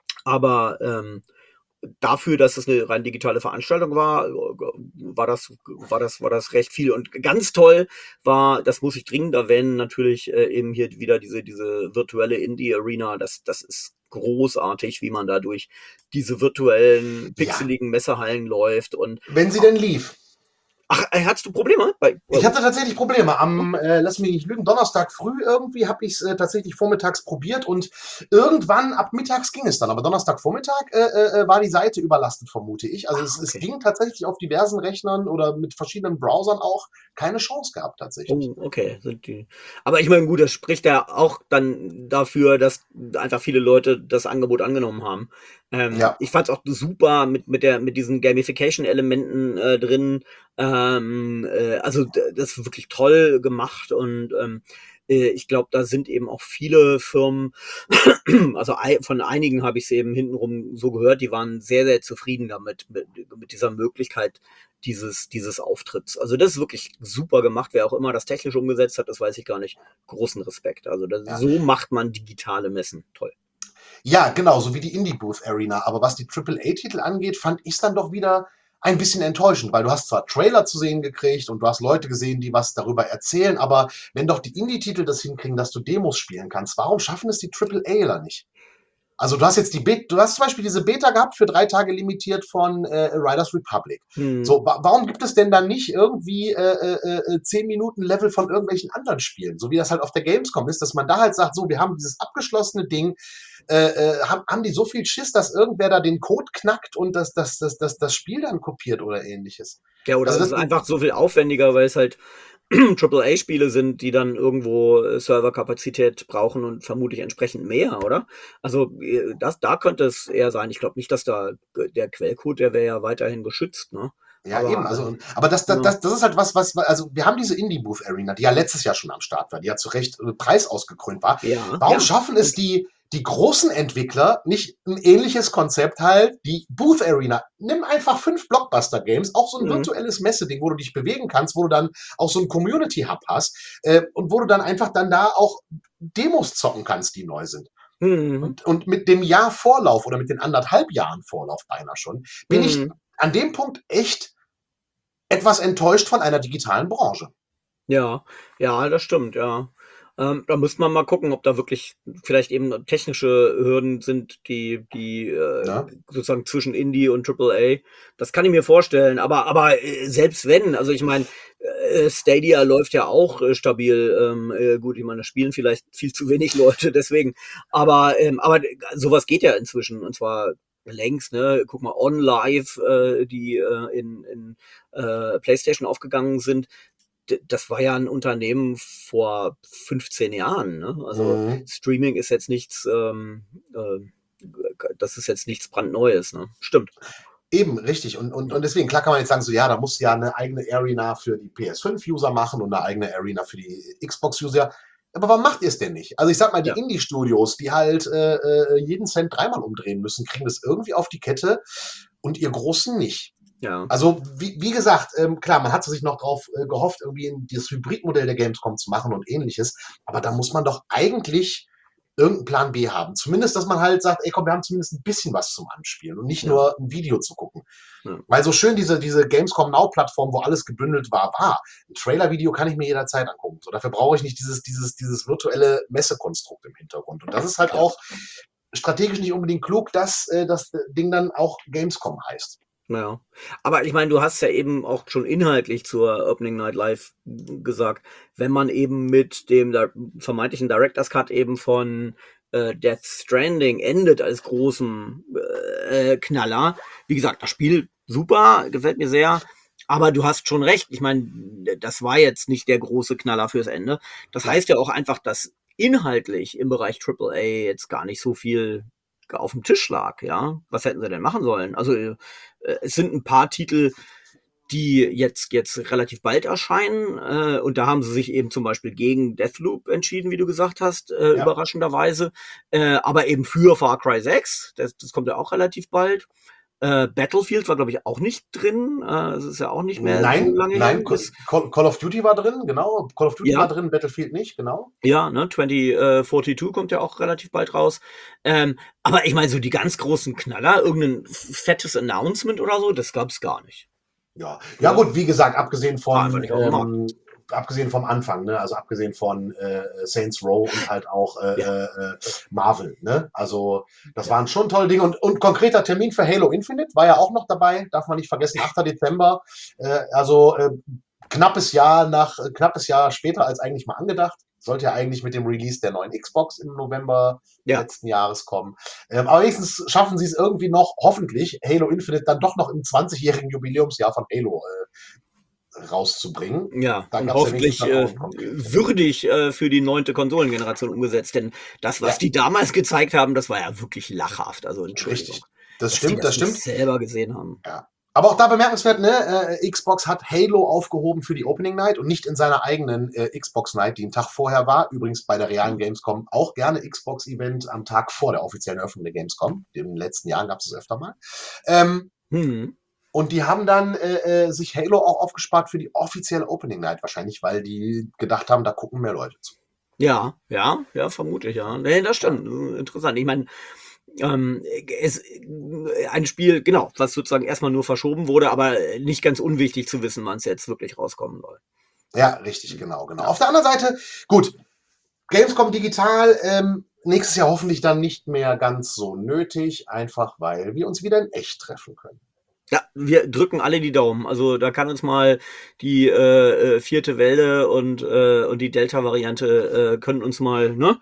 aber ähm, dafür, dass es eine rein digitale Veranstaltung war, war das, war das, war das recht viel. Und ganz toll war, das muss ich dringend erwähnen, natürlich äh, eben hier wieder diese, diese virtuelle Indie-Arena. Das, das ist großartig, wie man da durch diese virtuellen, Ja, pixeligen Messehallen läuft. Und wenn sie denn lief. ach, äh, hattest du Probleme bei, bei Ich hatte uns? tatsächlich Probleme. Hm? Am, äh, lass mich nicht lügen, Donnerstag früh irgendwie habe ich es äh, tatsächlich vormittags probiert und irgendwann ab mittags ging es dann. Aber Donnerstagvormittag äh, äh, war die Seite überlastet, vermute ich. Also Ah, es, es okay. ging tatsächlich auf diversen Rechnern oder mit verschiedenen Browsern auch keine Chance gehabt tatsächlich. Oh, okay, sind die. Aber ich meine, gut, das spricht ja auch dann dafür, dass einfach viele Leute das Angebot angenommen haben. Ähm, Ja, ich fand es auch super mit, mit, der, mit diesen Gamification-Elementen äh, drin. Ähm, äh, also d- das ist wirklich toll gemacht und ähm, äh, ich glaube, da sind eben auch viele Firmen, also ei- von einigen habe ich es eben hintenrum so gehört, die waren sehr, sehr zufrieden damit, mit, mit dieser Möglichkeit, dieses, dieses Auftritts. Also das ist wirklich super gemacht. Wer auch immer das technisch umgesetzt hat, das weiß ich gar nicht. Großen Respekt. Also das, ja. so macht man digitale Messen. Toll. Ja, genau, so wie die Indie Booth Arena. Aber was die Triple A titel angeht, fand ich es dann doch wieder ein bisschen enttäuschend, weil du hast zwar Trailer zu sehen gekriegt und du hast Leute gesehen, die was darüber erzählen, aber wenn doch die Indie-Titel das hinkriegen, dass du Demos spielen kannst, warum schaffen es die Triple A nicht? Also du hast jetzt die Beta, du hast zum Beispiel diese Beta gehabt für drei Tage limitiert von äh, Riders Republic. Hm. So, wa warum gibt es denn dann nicht irgendwie äh, äh, äh, zehn Minuten Level von irgendwelchen anderen Spielen, so wie das halt auf der Gamescom ist, dass man da halt sagt, so, wir haben dieses abgeschlossene Ding, äh, äh, haben, haben die so viel Schiss, dass irgendwer da den Code knackt und das, das, das, das, das Spiel dann kopiert oder ähnliches. Ja, oder Also es das, ist einfach so viel aufwendiger, weil es halt Triple A spiele sind, die dann irgendwo äh, Serverkapazität brauchen und vermutlich entsprechend mehr, oder? Also äh, das, da könnte es eher sein. Ich glaube nicht, dass da äh, der Quellcode, der wäre ja weiterhin geschützt, ne? Ja, Aber, eben. Also, aber das, das, ja. das ist halt was, was, also wir haben diese Indie Booth Arena, die ja letztes Jahr schon am Start war, die ja zu Recht äh, preisausgekrönt war. Ja, Warum ja, schaffen es stimmt. die, die großen Entwickler nicht ein ähnliches Konzept halt, die Booth Arena? Nimm einfach fünf Blockbuster Games, auch so ein Mhm. virtuelles Messeding, wo du dich bewegen kannst, wo du dann auch so ein Community Hub hast äh, und wo du dann einfach dann da auch Demos zocken kannst, die neu sind. Mhm. Und, und mit dem Jahr Vorlauf oder mit den anderthalb Jahren Vorlauf beinahe schon, bin ich Mhm. an dem Punkt echt etwas enttäuscht von einer digitalen Branche. Ja, ja, das stimmt, ja. Ähm, da müsste man mal gucken, ob da wirklich vielleicht eben technische Hürden sind, die, die äh, Ne? sozusagen zwischen Indie und Triple A. Das kann ich mir vorstellen. Aber, aber äh, selbst wenn, also ich meine, äh, Stadia läuft ja auch äh, stabil. Ähm, äh, gut, ich meine, da spielen vielleicht viel zu wenig Leute, deswegen. Aber, ähm, aber sowas geht ja inzwischen und zwar längst, ne? Guck mal, OnLive, äh, die äh, in, in äh, PlayStation aufgegangen sind, d- das war ja ein Unternehmen vor fünfzehn Jahren. Ne? Also Mhm. Streaming ist jetzt nichts, ähm, äh, das ist jetzt nichts brandneues. Ne? Stimmt. Eben, richtig. Und, und, Ja. und deswegen, klar kann man jetzt sagen, so ja, da musst du ja eine eigene Arena für die P S fünf User machen und eine eigene Arena für die Xbox User. Aber warum macht ihr es denn nicht? Also ich sag mal, die Ja. Indie-Studios, die halt äh, äh, jeden Cent dreimal umdrehen müssen, kriegen das irgendwie auf die Kette und ihr Großen nicht. Ja. Also, wie, wie gesagt, ähm, klar, man hat sich noch drauf äh, gehofft, irgendwie in dieses Hybridmodell der Gamescom zu machen und ähnliches. Aber da muss man doch eigentlich irgendeinen Plan B haben. Zumindest, dass man halt sagt, ey komm, wir haben zumindest ein bisschen was zum Anspielen und nicht Ja. nur ein Video zu gucken. Ja. Weil so schön diese, diese Gamescom Now-Plattform, wo alles gebündelt war, war. Ein Trailer-Video kann ich mir jederzeit angucken. So, dafür brauche ich nicht dieses, dieses, dieses virtuelle Messekonstrukt im Hintergrund. Und das ist halt Ja. auch strategisch nicht unbedingt klug, dass äh, das Ding dann auch Gamescom heißt. Ja. Aber ich meine, du hast ja eben auch schon inhaltlich zur Opening Night Live gesagt, wenn man eben mit dem da vermeintlichen Director's Cut eben von äh, Death Stranding endet als großem äh, Knaller. Wie gesagt, das Spiel super, gefällt mir sehr. Aber du hast schon recht. Ich meine, das war jetzt nicht der große Knaller fürs Ende. Das Ja. heißt ja auch einfach, dass inhaltlich im Bereich Triple A jetzt gar nicht so viel auf dem Tisch lag, ja. Was hätten sie denn machen sollen? Also äh, es sind ein paar Titel, die jetzt, jetzt relativ bald erscheinen. Äh, und da haben sie sich eben zum Beispiel gegen Deathloop entschieden, wie du gesagt hast, äh, Ja. überraschenderweise. Äh, aber eben für Far Cry sechs, das, das kommt ja auch relativ bald. Äh, Battlefield war, glaube ich, auch nicht drin. Äh, es ist ja auch nicht mehr so Nein, lange her. nein, Ist, Call, Call of Duty war drin, genau. Call of Duty war ja, drin, Battlefield nicht, genau. ja, ne, zwanzig zweiundvierzig kommt ja auch relativ bald raus. Ähm, aber ich meine, so die ganz großen Knaller, irgendein fettes Announcement oder so, das gab's gar nicht. Ja, ja Ne? gut, wie gesagt, abgesehen War einfach von, nicht auf dem Markt. ähm, abgesehen vom Anfang, ne? Also abgesehen von äh, Saints Row und halt auch äh, Ja, äh, Marvel, ne? Also das ja. waren schon tolle Dinge und, und konkreter Termin für Halo Infinite war ja auch noch dabei, darf man nicht vergessen, achter Dezember. Äh, also äh, knappes Jahr nach, äh, knappes Jahr später als eigentlich mal angedacht. Sollte ja eigentlich mit dem Release der neuen Xbox im November Ja, letzten Jahres kommen. Ähm, aber wenigstens schaffen sie es irgendwie noch, hoffentlich, Halo Infinite dann doch noch im zwanzigjährigen Jubiläumsjahr von Halo äh, rauszubringen. ja. Da Und gab es ja wenigstens hoffentlich dann auch äh, einen konkreten Termin. würdig äh, für die neunte Konsolengeneration umgesetzt. Denn das, was Ja, die damals gezeigt haben, das war ja wirklich lachhaft. Also Entschuldigung, richtig. Das dass die stimmt, das das nicht stimmt. selber gesehen haben. Ja. Aber auch da bemerkenswert, ne? Äh, Xbox hat Halo aufgehoben für die Opening Night und nicht in seiner eigenen äh, Xbox Night, die einen Tag vorher war. Übrigens bei der realen Gamescom auch gerne Xbox-Event am Tag vor der offiziellen Eröffnung der Gamescom. In den letzten Jahren gab es das öfter mal. Ähm, Hm. und die haben dann äh, äh, sich Halo auch aufgespart für die offizielle Opening Night, wahrscheinlich, weil die gedacht haben, da gucken mehr Leute zu. Ja, ja, ja, vermutlich, ja. Nee, das Ja. stimmt. Interessant. Ich meine, ähm, es, ein Spiel, genau, was sozusagen erstmal nur verschoben wurde, aber nicht ganz unwichtig zu wissen, wann es jetzt wirklich rauskommen soll. Ja, richtig, genau, genau. Ja. Auf der anderen Seite, gut, Gamescom digital, ähm, nächstes Jahr hoffentlich dann nicht mehr ganz so nötig, einfach weil wir uns wieder in echt treffen können. Ja, wir drücken alle die Daumen. Also da kann uns mal die äh, äh, vierte Welle und, äh, und die Delta-Variante äh, können uns mal, ne?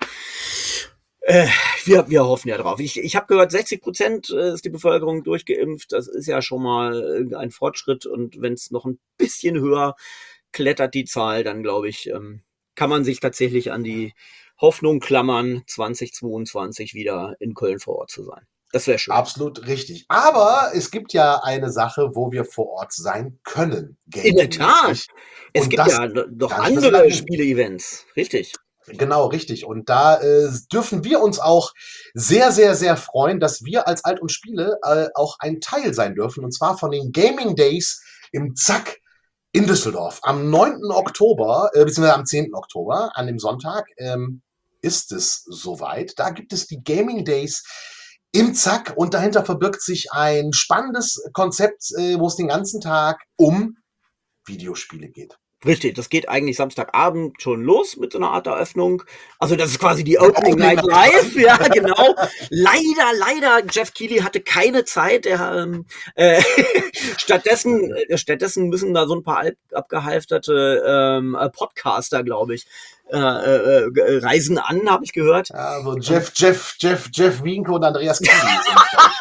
Äh, wir, wir hoffen ja drauf. Ich, ich habe gehört, sechzig Prozent ist die Bevölkerung durchgeimpft. Das ist ja schon mal ein Fortschritt. Und wenn es noch ein bisschen höher klettert, die Zahl, dann glaube ich, ähm, kann man sich tatsächlich an die Hoffnung klammern, zwanzig zweiundzwanzig wieder in Köln vor Ort zu sein. Das wäre schön. Absolut richtig. Aber es gibt ja eine Sache, wo wir vor Ort sein können, In der Tat. gamingmäßig. Es Und gibt das ja no noch gar nicht mehr so lange andere hin. Spiele-Events. Richtig. Genau, richtig. Und da äh, dürfen wir uns auch sehr, sehr, sehr freuen, dass wir als Alt und Spiele äh, auch ein Teil sein dürfen. Und zwar von den Gaming Days im Zack in Düsseldorf. Am neunten Oktober, äh, beziehungsweise am zehnten Oktober, an dem Sonntag, ähm, ist es soweit. Da gibt es die Gaming Days im Zack und dahinter verbirgt sich ein spannendes Konzept, äh, wo es den ganzen Tag um Videospiele geht. Richtig, das geht eigentlich Samstagabend schon los mit so einer Art Eröffnung. Also das ist quasi die Opening, Opening Night Live, ja genau. Leider, leider, Jeff Keighley hatte keine Zeit. Er, ähm, äh, stattdessen, äh, stattdessen müssen da so ein paar abgehalfterte ähm, Podcaster, glaube ich, äh, äh, reisen an, habe ich gehört. Ja, so Jeff, Jeff, Jeff, Jeff Wienke und Andreas Keighley sind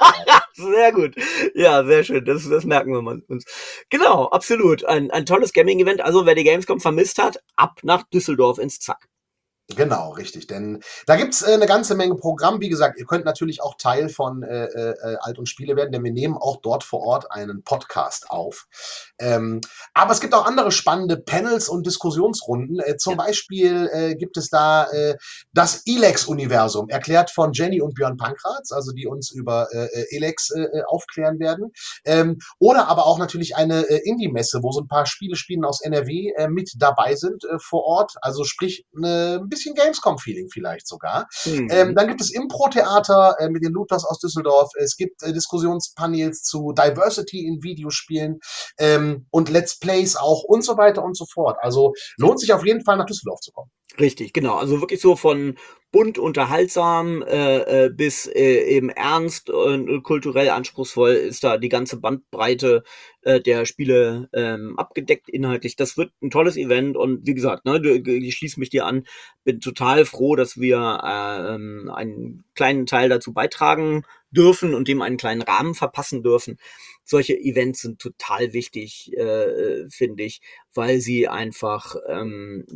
sehr gut. Ja, sehr schön. Das, das merken wir mal uns. Genau, absolut. Ein, ein tolles Gaming-Event. Also, wer die Gamescom vermisst hat, ab nach Düsseldorf ins Zack. Genau, richtig. Denn da gibt's äh, eine ganze Menge Programm. Wie gesagt, ihr könnt natürlich auch Teil von äh, äh, Alt und Spiele werden, denn wir nehmen auch dort vor Ort einen Podcast auf. Ähm, aber es gibt auch andere spannende Panels und Diskussionsrunden. Äh, zum ja. Beispiel äh, gibt es da äh, das Elex-Universum, erklärt von Jenny und Björn Pankratz, also die uns über äh, Elex äh, aufklären werden. Ähm, oder aber auch natürlich eine äh, Indie-Messe, wo so ein paar Spielespielen aus N R W äh, mit dabei sind äh, vor Ort. Also sprich, eine bisschen Gamescom-Feeling vielleicht sogar. Mhm. Ähm, dann gibt es Impro-Theater äh, mit den Luthers aus Düsseldorf. Es gibt äh, Diskussionspanels zu Diversity in Videospielen ähm, und Let's Plays auch und so weiter und so fort. Also lohnt sich auf jeden Fall nach Düsseldorf zu kommen. Richtig, genau. Also wirklich so von bunt, unterhaltsam äh, äh, bis äh, eben ernst und äh, kulturell anspruchsvoll ist da die ganze Bandbreite äh, der Spiele ähm, abgedeckt inhaltlich. Das wird ein tolles Event und wie gesagt, ne, ich schließe mich dir an, bin total froh, dass wir äh, einen kleinen Teil dazu beitragen dürfen und dem einen kleinen Rahmen verpassen dürfen. Solche Events sind total wichtig, äh, finde ich, weil sie einfach ähm,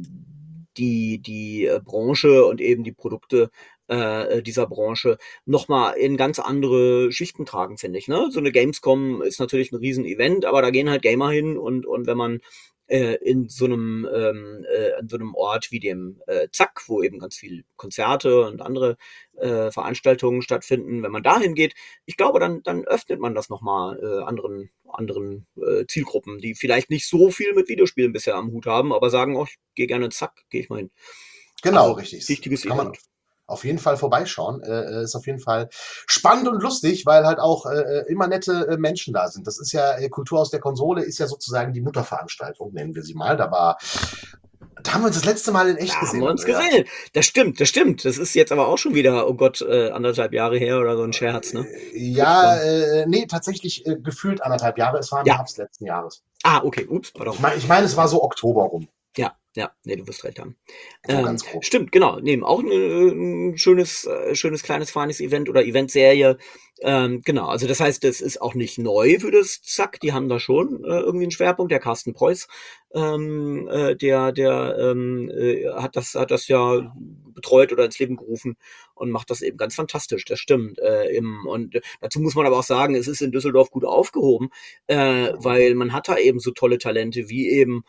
die die äh, Branche und eben die Produkte äh, dieser Branche nochmal in ganz andere Schichten tragen, finde ich. Ne? So eine Gamescom ist natürlich ein Riesen-Event, aber da gehen halt Gamer hin und und wenn man äh, in so einem ähm, äh, in so einem Ort wie dem äh, Zack, wo eben ganz viel Konzerte und andere äh, Veranstaltungen stattfinden, wenn man dahin geht, ich glaube, dann dann öffnet man das nochmal äh, anderen anderen äh, Zielgruppen, die vielleicht nicht so viel mit Videospielen bisher am Hut haben, aber sagen, oh, ich gehe gerne Zack, gehe ich mal hin. Genau, also, richtig. Wichtiges Kann Event. Man auf jeden Fall vorbeischauen. Äh, ist auf jeden Fall spannend und lustig, weil halt auch äh, immer nette äh, Menschen da sind. Das ist ja, äh, Kultur aus der Konsole ist ja sozusagen die Mutterveranstaltung, nennen wir sie mal. Da war Da haben wir uns das letzte Mal in echt da gesehen. Haben wir uns Andrea. gesehen. Das stimmt, das stimmt. Das ist jetzt aber auch schon wieder, oh Gott, äh, anderthalb Jahre her oder so ein Scherz, ne? Ja, äh, nee, tatsächlich äh, gefühlt anderthalb Jahre. Es war im ja. Herbst letzten Jahres. Ah, okay, ups, pardon. Ich meine, ich mein, es war so Oktober rum. Ja, ja, nee, du wirst recht haben. So ähm, ganz grob. Stimmt, genau. Nehmen auch ein, ein schönes, äh, schönes kleines feines Event oder Eventserie. Ähm, genau, also das heißt, das ist auch nicht neu für das Zack. Die haben da schon äh, irgendwie einen Schwerpunkt. Der Carsten Preuß, ähm, äh, der, der ähm, äh, hat das, hat das ja betreut oder ins Leben gerufen und macht das eben ganz fantastisch. Das stimmt. Äh, im, und dazu muss man aber auch sagen, es ist in Düsseldorf gut aufgehoben, äh, weil man hat da eben so tolle Talente wie eben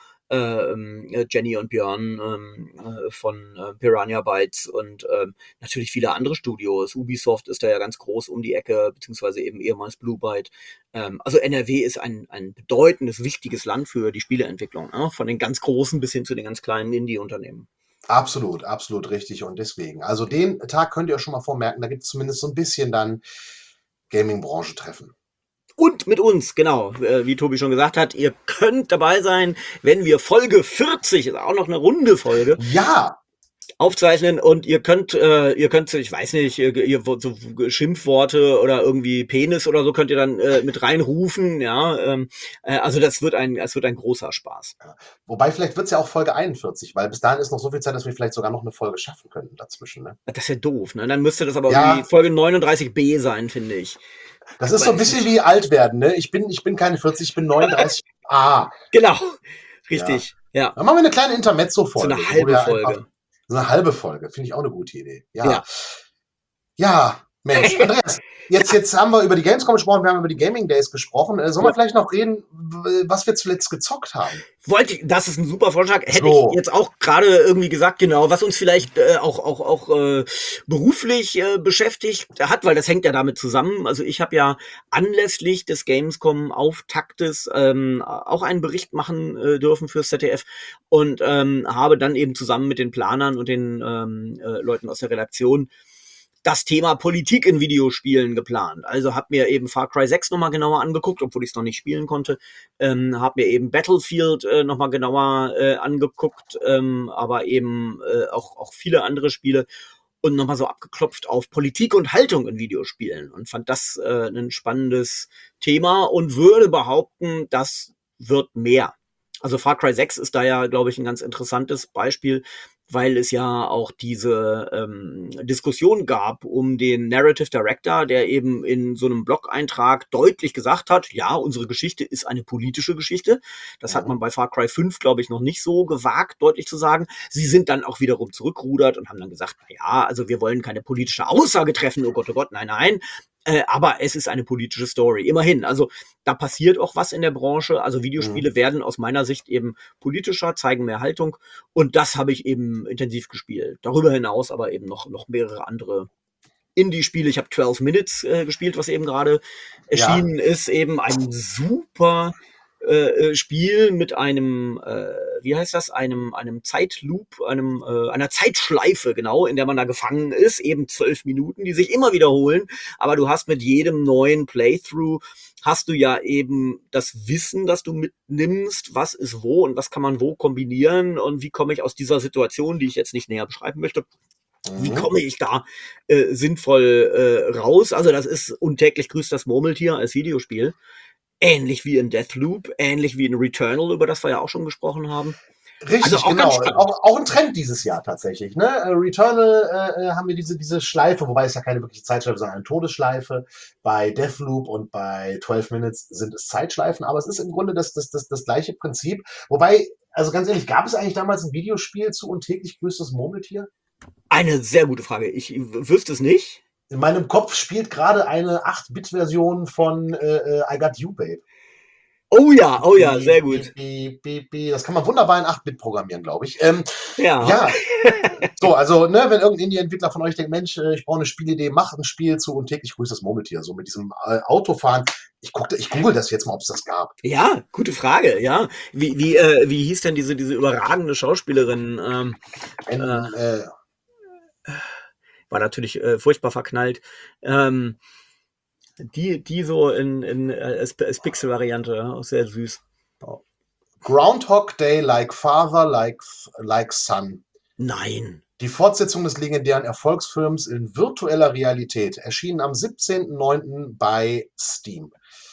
Äh, Jenny und Björn ähm, äh, von äh, Piranha Bytes und äh, natürlich viele andere Studios. Ubisoft ist da ja ganz groß um die Ecke, beziehungsweise eben ehemals Blue Byte. Ähm, also N R W ist ein, ein bedeutendes, wichtiges Land für die Spieleentwicklung, ne? Von den ganz großen bis hin zu den ganz kleinen Indie-Unternehmen. Absolut, absolut richtig. Und deswegen, also den Tag könnt ihr euch schon mal vormerken, da gibt es zumindest so ein bisschen dann Gaming-Branche-Treffen. Und mit uns, genau, äh, wie Tobi schon gesagt hat, ihr könnt dabei sein, wenn wir Folge vierzig, ist auch noch eine runde Folge. Ja. Aufzeichnen und ihr könnt, äh, ihr könnt, ich weiß nicht, ihr, ihr so Schimpfworte oder irgendwie Penis oder so könnt ihr dann äh, mit reinrufen, ja. Ähm, äh, also das wird ein, das wird ein großer Spaß. Ja. Wobei vielleicht wird es ja auch Folge einundvierzig, weil bis dahin ist noch so viel Zeit, dass wir vielleicht sogar noch eine Folge schaffen könnten dazwischen. Ne? Das ist ja doof, ne? Dann müsste das aber ja. irgendwie Folge neununddreißig b sein, finde ich. Das ist so ein bisschen wie alt werden, ne? Ich bin, ich bin keine vierzig, ich bin neununddreißig a. Genau, richtig, ja. ja. Dann machen wir eine kleine Intermezzo-Folge. So eine halbe Folge. Einfach, so eine halbe Folge, finde ich auch eine gute Idee. Ja. Ja, ja Mensch, Andreas, jetzt, jetzt haben wir über die Gamescom gesprochen, wir haben über die Gaming Days gesprochen. Äh, sollen wir Ja. vielleicht noch reden, w- was wir zuletzt gezockt haben? Wollte ich, das ist ein super Vorschlag. Hätte So. ich jetzt auch gerade irgendwie gesagt, genau, was uns vielleicht äh, auch auch auch äh, beruflich äh, beschäftigt hat, weil das hängt ja damit zusammen. Also ich habe ja anlässlich des Gamescom-Auftaktes ähm, auch einen Bericht machen äh, dürfen fürs Z D F und ähm, habe dann eben zusammen mit den Planern und den ähm, äh, Leuten aus der Redaktion das Thema Politik in Videospielen geplant. Also habe mir eben Far Cry sechs nochmal genauer angeguckt, obwohl ich es noch nicht spielen konnte. Ähm, habe mir eben Battlefield äh, nochmal genauer äh, angeguckt, ähm, aber eben äh, auch, auch viele andere Spiele und nochmal so abgeklopft auf Politik und Haltung in Videospielen und fand das äh, ein spannendes Thema und würde behaupten, das wird mehr. Also Far Cry sechs ist da ja, glaube ich, ein ganz interessantes Beispiel, weil es ja auch diese ähm, Diskussion gab um den Narrative Director, der eben in so einem Blog-Eintrag deutlich gesagt hat, ja, unsere Geschichte ist eine politische Geschichte. Das hat man bei Far Cry fünf, glaube ich, noch nicht so gewagt, deutlich zu sagen. Sie sind dann auch wiederum zurückrudert und haben dann gesagt, na ja, also wir wollen keine politische Aussage treffen, oh Gott, oh Gott, nein, nein. Äh, aber es ist eine politische Story, immerhin. Also da passiert auch was in der Branche. Also Videospiele mhm. werden aus meiner Sicht eben politischer, zeigen mehr Haltung. Und das habe ich eben intensiv gespielt. Darüber hinaus aber eben noch, noch mehrere andere Indie-Spiele. Ich habe zwölf Minutes äh, gespielt, was eben gerade erschienen ja. ist. Eben ein super äh, Spiel mit einem, äh, wie heißt das, einem, einem Zeitloop, einem, äh, einer Zeitschleife, genau, in der man da gefangen ist. Eben zwölf Minuten, die sich immer wiederholen. Aber du hast mit jedem neuen Playthrough hast du ja eben das Wissen, das du mitnimmst, was ist wo und was kann man wo kombinieren und wie komme ich aus dieser Situation, die ich jetzt nicht näher beschreiben möchte, mhm. wie komme ich da äh, sinnvoll äh, raus? Also das ist untäglich grüßt das Murmeltier als Videospiel. Ähnlich wie in Deathloop, ähnlich wie in Returnal, über das wir ja auch schon gesprochen haben. Richtig, also auch genau. Auch, auch ein Trend dieses Jahr tatsächlich. Ne? Returnal äh, haben wir diese, diese Schleife, wobei es ja keine wirkliche Zeitschleife, sondern eine Todesschleife. Bei Deathloop und bei zwölf Minutes sind es Zeitschleifen, aber es ist im Grunde das, das, das, das gleiche Prinzip. Wobei, also ganz ehrlich, gab es eigentlich damals ein Videospiel zu Und täglich grüßt das Murmeltier? Eine sehr gute Frage. Ich wüsste es nicht. In meinem Kopf spielt gerade eine acht-Bit-Version von äh, I Got You, Babe. Oh ja, oh ja, sehr gut. Beep, beep, beep. Das kann man wunderbar in acht Bit programmieren, glaube ich. Ähm, ja. ja. So, also, ne, wenn irgendein Indie-Entwickler von euch denkt, Mensch, ich brauche eine Spielidee, macht ein Spiel zu Und täglich grüßt das Murmeltier. So mit diesem äh, Autofahren. Ich gucke, ich google das jetzt mal, ob es das gab. Ja, gute Frage, ja. Wie, wie, äh, wie hieß denn diese, diese überragende Schauspielerin? Ähm, ein, äh, äh, war natürlich äh, furchtbar verknallt. Ähm, die, die so in, in als, als Pixel-Variante, auch sehr süß. Groundhog Day, like Father, like, like Son. Nein. Die Fortsetzung des legendären Erfolgsfilms in virtueller Realität, erschienen am siebzehnten neunten bei Steam.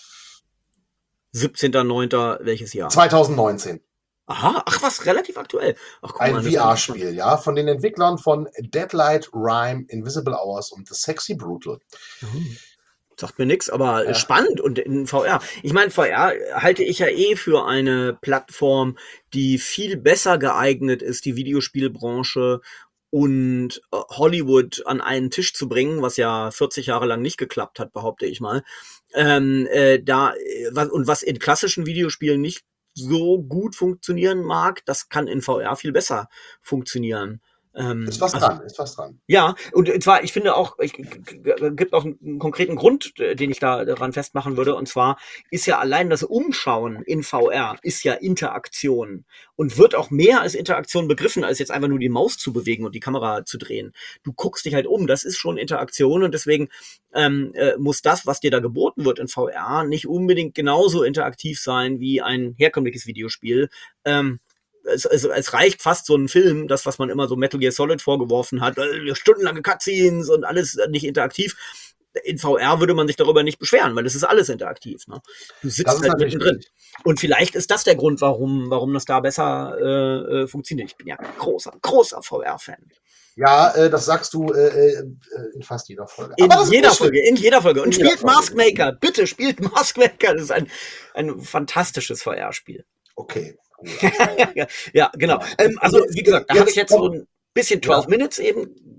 siebzehnten neunten welches Jahr? zweitausendneunzehn. Aha, ach was, relativ aktuell. Ach, guck Ein mal, V R-Spiel, ja, von den Entwicklern von Deadlight, Rhyme, Invisible Hours und The Sexy Brutal. Mhm. Sagt mir nichts, aber ja. Spannend und in V R. Ich meine, V R halte ich ja eh für eine Plattform, die viel besser geeignet ist, die Videospielbranche und Hollywood an einen Tisch zu bringen, was ja vierzig Jahre lang nicht geklappt hat, behaupte ich mal. Ähm, äh, da was, und was in klassischen Videospielen nicht so gut funktionieren mag, das kann in V R viel besser funktionieren. Ähm, ist was also, dran, ist was dran. Ja, und zwar, ich finde auch, es gibt auch einen konkreten Grund, den ich da daran festmachen würde, und zwar ist ja allein das Umschauen in V R ist ja Interaktion und wird auch mehr als Interaktion begriffen, als jetzt einfach nur die Maus zu bewegen und die Kamera zu drehen. Du guckst dich halt um, das ist schon Interaktion und deswegen ähm, äh, muss das, was dir da geboten wird in V R, nicht unbedingt genauso interaktiv sein wie ein herkömmliches Videospiel. Ähm, Es, es, es reicht fast so ein Film, das, was man immer so Metal Gear Solid vorgeworfen hat, äh, stundenlange Cutscenes und alles nicht interaktiv. In V R würde man sich darüber nicht beschweren, weil es ist alles interaktiv. Ne? Du sitzt halt mittendrin. Und vielleicht ist das der Grund, warum, warum das da besser äh, funktioniert. Ich bin ja ein großer, großer V R-Fan. Ja, äh, das sagst du äh, in fast jeder Folge. In jeder Folge, in jeder Folge. Und in spielt Maskmaker, bitte spielt Maskmaker. Das ist ein, ein fantastisches V R-Spiel. Okay. ja, ja, genau. Ähm, also, wie gesagt, da habe ich jetzt so ein bisschen zwölf Minutes eben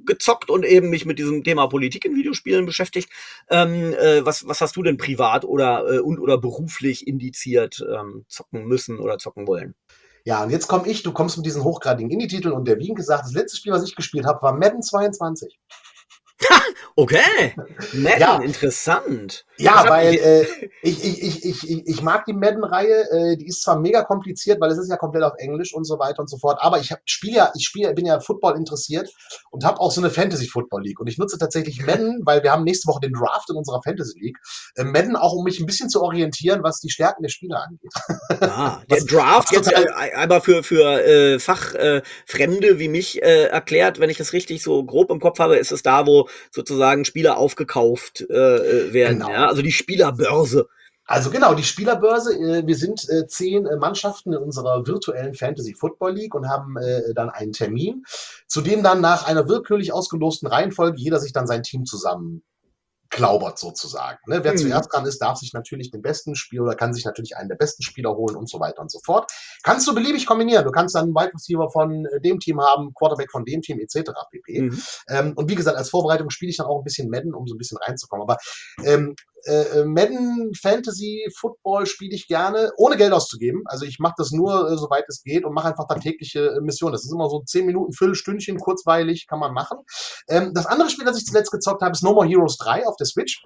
gezockt und eben mich mit diesem Thema Politik in Videospielen beschäftigt. Ähm, äh, was, was hast du denn privat oder äh, und oder beruflich indiziert ähm, zocken müssen oder zocken wollen? Ja, und jetzt komme ich, du kommst mit diesen hochgradigen Indie-Titeln und der Wien gesagt, das letzte Spiel, was ich gespielt habe, war Madden zweiundzwanzig. Okay, Madden, Ja, interessant. Ich Ja, hab, weil ich, äh, ich, ich, ich, ich, ich ich mag die Madden-Reihe, äh, die ist zwar mega kompliziert, weil es ist ja komplett auf Englisch und so weiter und so fort, aber ich spiele ja, ich spiele, bin ja Football interessiert und habe auch so eine Fantasy-Football-League und ich nutze tatsächlich Madden, weil wir haben nächste Woche den Draft in unserer Fantasy-League, äh, Madden auch, um mich ein bisschen zu orientieren, was die Stärken der Spieler angeht. Ah, der Was, Draft was jetzt äh, total, einmal für für äh, Fachfremde äh, Fremde wie mich äh, erklärt, wenn ich das richtig so grob im Kopf habe, ist es da, wo sozusagen Spieler aufgekauft äh, äh, werden, ja, genau. also die Spielerbörse. Also genau, die Spielerbörse, äh, wir sind äh, zehn äh, Mannschaften in unserer virtuellen Fantasy Football League und haben äh, dann einen Termin, zu dem dann nach einer willkürlich ausgelosten Reihenfolge jeder sich dann sein Team zusammen klaubert sozusagen. Ne? Wer Mhm. zuerst dran ist, darf sich natürlich den besten Spieler oder kann sich natürlich einen der besten Spieler holen und so weiter und so fort. Kannst du beliebig kombinieren. Du kannst dann einen Wide Receiver von äh, dem Team haben, Quarterback von dem Team et cetera pp. Mhm. Ähm, und wie gesagt, als Vorbereitung spiele ich dann auch ein bisschen Madden, um so ein bisschen reinzukommen. Aber ähm, äh, Madden Fantasy Football spiele ich gerne, ohne Geld auszugeben. Also ich mache das nur, äh, soweit es geht und mache einfach da tägliche äh, Missionen. Das ist immer so zehn Minuten, Viertelstündchen, kurzweilig, kann man machen. Ähm, das andere Spiel, das ich zuletzt gezockt habe, ist No More Heroes drei auf der Switch,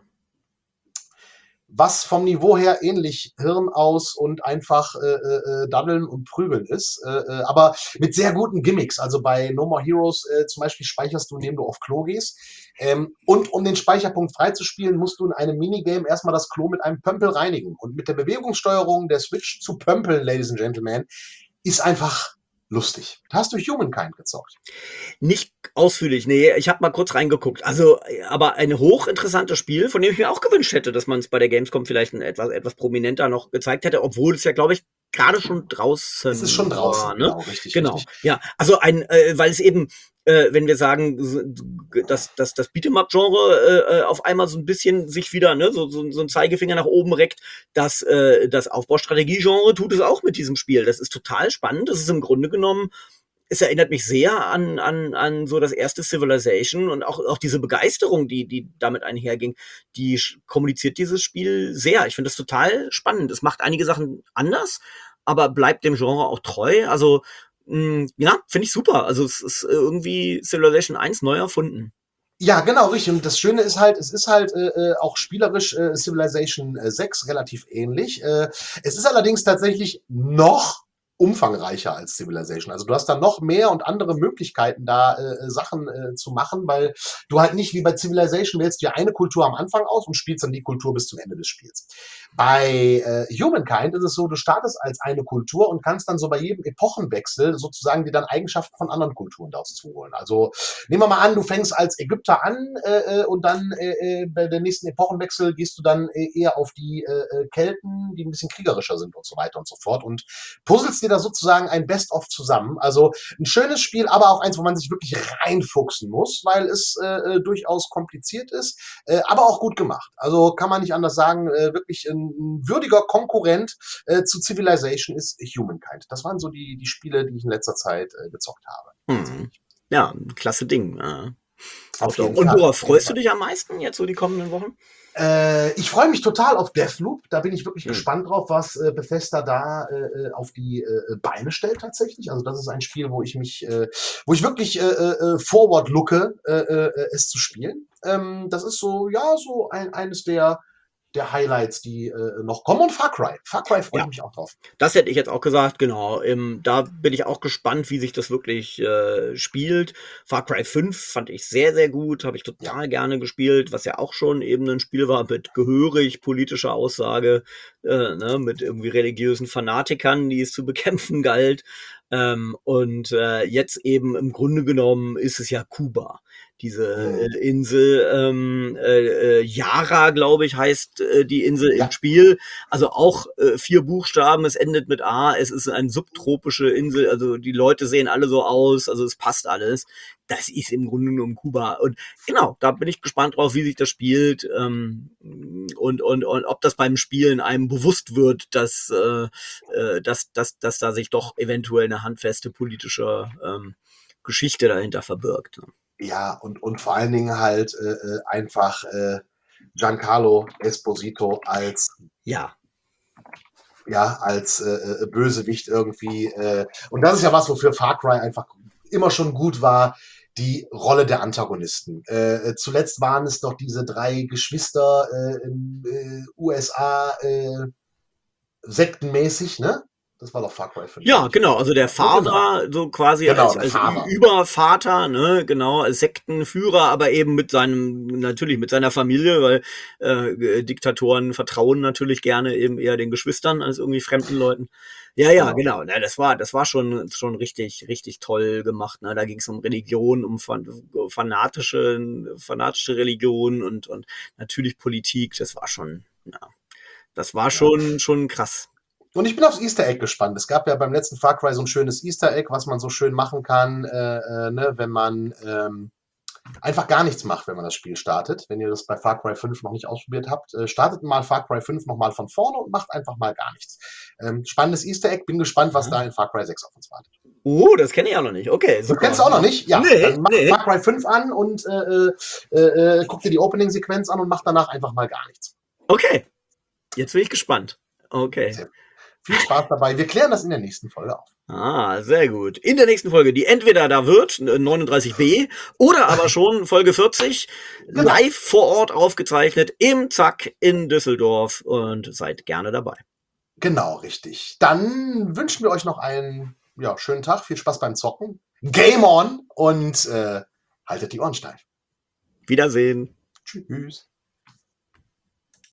was vom Niveau her ähnlich Hirn aus und einfach äh, äh, daddeln und prügeln ist, äh, äh, aber mit sehr guten Gimmicks. Also bei No More Heroes äh, zum Beispiel speicherst du, indem du auf Klo gehst. Ähm, und um den Speicherpunkt freizuspielen, musst du in einem Minigame erstmal das Klo mit einem Pömpel reinigen. Und mit der Bewegungssteuerung der Switch zu pömpeln, Ladies and Gentlemen, ist einfach lustig. Hast du Humankind gezockt? Nicht ausführlich, nee, ich habe mal kurz reingeguckt. Also, äh, aber ein hochinteressantes Spiel, von dem ich mir auch gewünscht hätte, dass man es bei der Gamescom vielleicht ein etwas etwas prominenter noch gezeigt hätte, obwohl es ja, glaube ich, gerade schon Es ist schon draußen war, draußen, ne? genau, richtig, Genau. richtig. Ja, also ein, äh, weil es eben, äh, wenn wir sagen, s- dass dass das Beat'em-up-Genre äh, äh, auf einmal so ein bisschen sich wieder, ne, so, so, so ein Zeigefinger nach oben reckt, dass äh, das Aufbaustrategie-Genre tut es auch mit diesem Spiel. Das ist total spannend. Das ist im Grunde genommen, es erinnert mich sehr an, an, an so das erste Civilization und auch, auch diese Begeisterung, die, die damit einherging, die kommuniziert dieses Spiel sehr. Ich finde das total spannend. Es macht einige Sachen anders, aber bleibt dem Genre auch treu. Also, mh, ja, finde ich super. Also, es ist irgendwie Civilization eins neu erfunden. Ja, genau, richtig. Und das Schöne ist halt, es ist halt äh, äh, auch spielerisch äh, Civilization äh, sechs relativ ähnlich. Äh, es ist allerdings tatsächlich noch umfangreicher als Civilization. Also du hast da noch mehr und andere Möglichkeiten, da äh, Sachen äh, zu machen, weil du halt nicht wie bei Civilization wählst dir eine Kultur am Anfang aus und spielst dann die Kultur bis zum Ende des Spiels. Bei äh, Humankind ist es so, du startest als eine Kultur und kannst dann so bei jedem Epochenwechsel sozusagen dir dann Eigenschaften von anderen Kulturen daraus zuholen. Also nehmen wir mal an, du fängst als Ägypter an äh, äh, und dann äh, äh, bei der nächsten Epochenwechsel gehst du dann äh, eher auf die äh, äh, Kelten, die ein bisschen kriegerischer sind und so weiter und so fort und puzzelst dir da sozusagen ein Best-of zusammen. Also ein schönes Spiel, aber auch eins, wo man sich wirklich reinfuchsen muss, weil es äh, äh, durchaus kompliziert ist, äh, aber auch gut gemacht. Also kann man nicht anders sagen, äh, wirklich ein, ein würdiger Konkurrent äh, zu Civilization ist Humankind. Das waren so die, die Spiele, die ich in letzter Zeit äh, gezockt habe. Hm. Ja, klasse Ding. Ja. Auf Doch. jeden Und Fall, worauf auf jeden freust du Fall. dich am meisten jetzt so die kommenden Wochen? Äh, ich freue mich total auf Deathloop. Da bin ich wirklich Hm. gespannt drauf, was äh, Bethesda da äh, auf die äh, Beine stellt tatsächlich. Also das ist ein Spiel, wo ich mich, äh, wo ich wirklich äh, äh, forward looke, äh, äh, es zu spielen. Ähm, das ist so, ja, so ein, eines der, der Highlights, die äh, noch kommen. Und Far Cry. Far Cry freue ich Ja. mich auch drauf. Das hätte ich jetzt auch gesagt, genau. Ähm, da bin ich auch gespannt, wie sich das wirklich äh, spielt. Far Cry fünf fand ich sehr, sehr gut, habe ich Ja. total gerne gespielt, was ja auch schon eben ein Spiel war mit gehörig politischer Aussage, äh, ne, mit irgendwie religiösen Fanatikern, die es zu bekämpfen galt. Ähm, und äh, jetzt eben im Grunde genommen ist es ja Kuba. Diese Hm. äh, Insel, ähm, äh, äh, Yara, glaube ich, heißt äh, die Insel im Ja. Spiel. Also auch äh, vier Buchstaben, es endet mit A, es ist eine subtropische Insel, also die Leute sehen alle so aus, also es passt alles. Das ist im Grunde genommen Kuba. Und genau, da bin ich gespannt drauf, wie sich das spielt ähm, und, und, und ob das beim Spielen einem bewusst wird, dass, äh, äh, dass, dass, dass da sich doch eventuell eine handfeste politische ähm, Geschichte dahinter verbirgt. Ja, und, und vor allen Dingen halt äh, äh, einfach äh, Giancarlo Esposito als, Ja. ja, als äh, äh, Bösewicht irgendwie. Äh, und das ist ja was, wofür Far Cry einfach immer schon gut war, die Rolle der Antagonisten. Äh, zuletzt waren es doch diese drei Geschwister äh, im äh, U S A äh, sektenmäßig, ne? Das war doch Far Cry fünf, Ja, wenn ich mich genau, nicht also der irre. Ne? Genau. Vater, so quasi Genau, als, der als Ü- Vater. Übervater, ne, genau, als Sektenführer, aber eben mit seinem, natürlich mit seiner Familie, weil äh, Diktatoren vertrauen natürlich gerne eben eher den Geschwistern als irgendwie fremden Leuten. Ja, ja, Genau. genau, ne, das war, das war schon, schon richtig, richtig toll gemacht, ne, da ging es um Religion, um fan fanatische, fanatische Religion und, und natürlich Politik, das war schon, ja, das war Ja. schon, schon krass. Und ich bin aufs Easter Egg gespannt. Es gab ja beim letzten Far Cry so ein schönes Easter Egg, was man so schön machen kann, äh, äh, ne, wenn man ähm, einfach gar nichts macht, wenn man das Spiel startet. Wenn ihr das bei Far Cry fünf noch nicht ausprobiert habt, äh, startet mal Far Cry fünf nochmal von vorne und macht einfach mal gar nichts. Ähm, spannendes Easter Egg. Bin gespannt, was da in Far Cry sechs auf uns wartet. Oh, das kenne ich auch noch nicht. Okay, Das super. kennst du auch noch nicht? Ja, Nee, dann mach nee. Far Cry fünf an und äh, äh, äh, guck dir die Opening-Sequenz an und mach danach einfach mal gar nichts. Okay, jetzt bin ich gespannt. Okay. Sehr viel Spaß dabei. Wir klären das in der nächsten Folge auf. Ah, sehr gut. In der nächsten Folge, die entweder da wird, neununddreißig b, oder aber schon Folge vierzig, Genau. live vor Ort aufgezeichnet im Zack in Düsseldorf, und seid gerne dabei. Genau, richtig. Dann wünschen wir euch noch einen ja, schönen Tag, viel Spaß beim Zocken. Game on und äh, haltet die Ohren steif. Wiedersehen. Tschüss.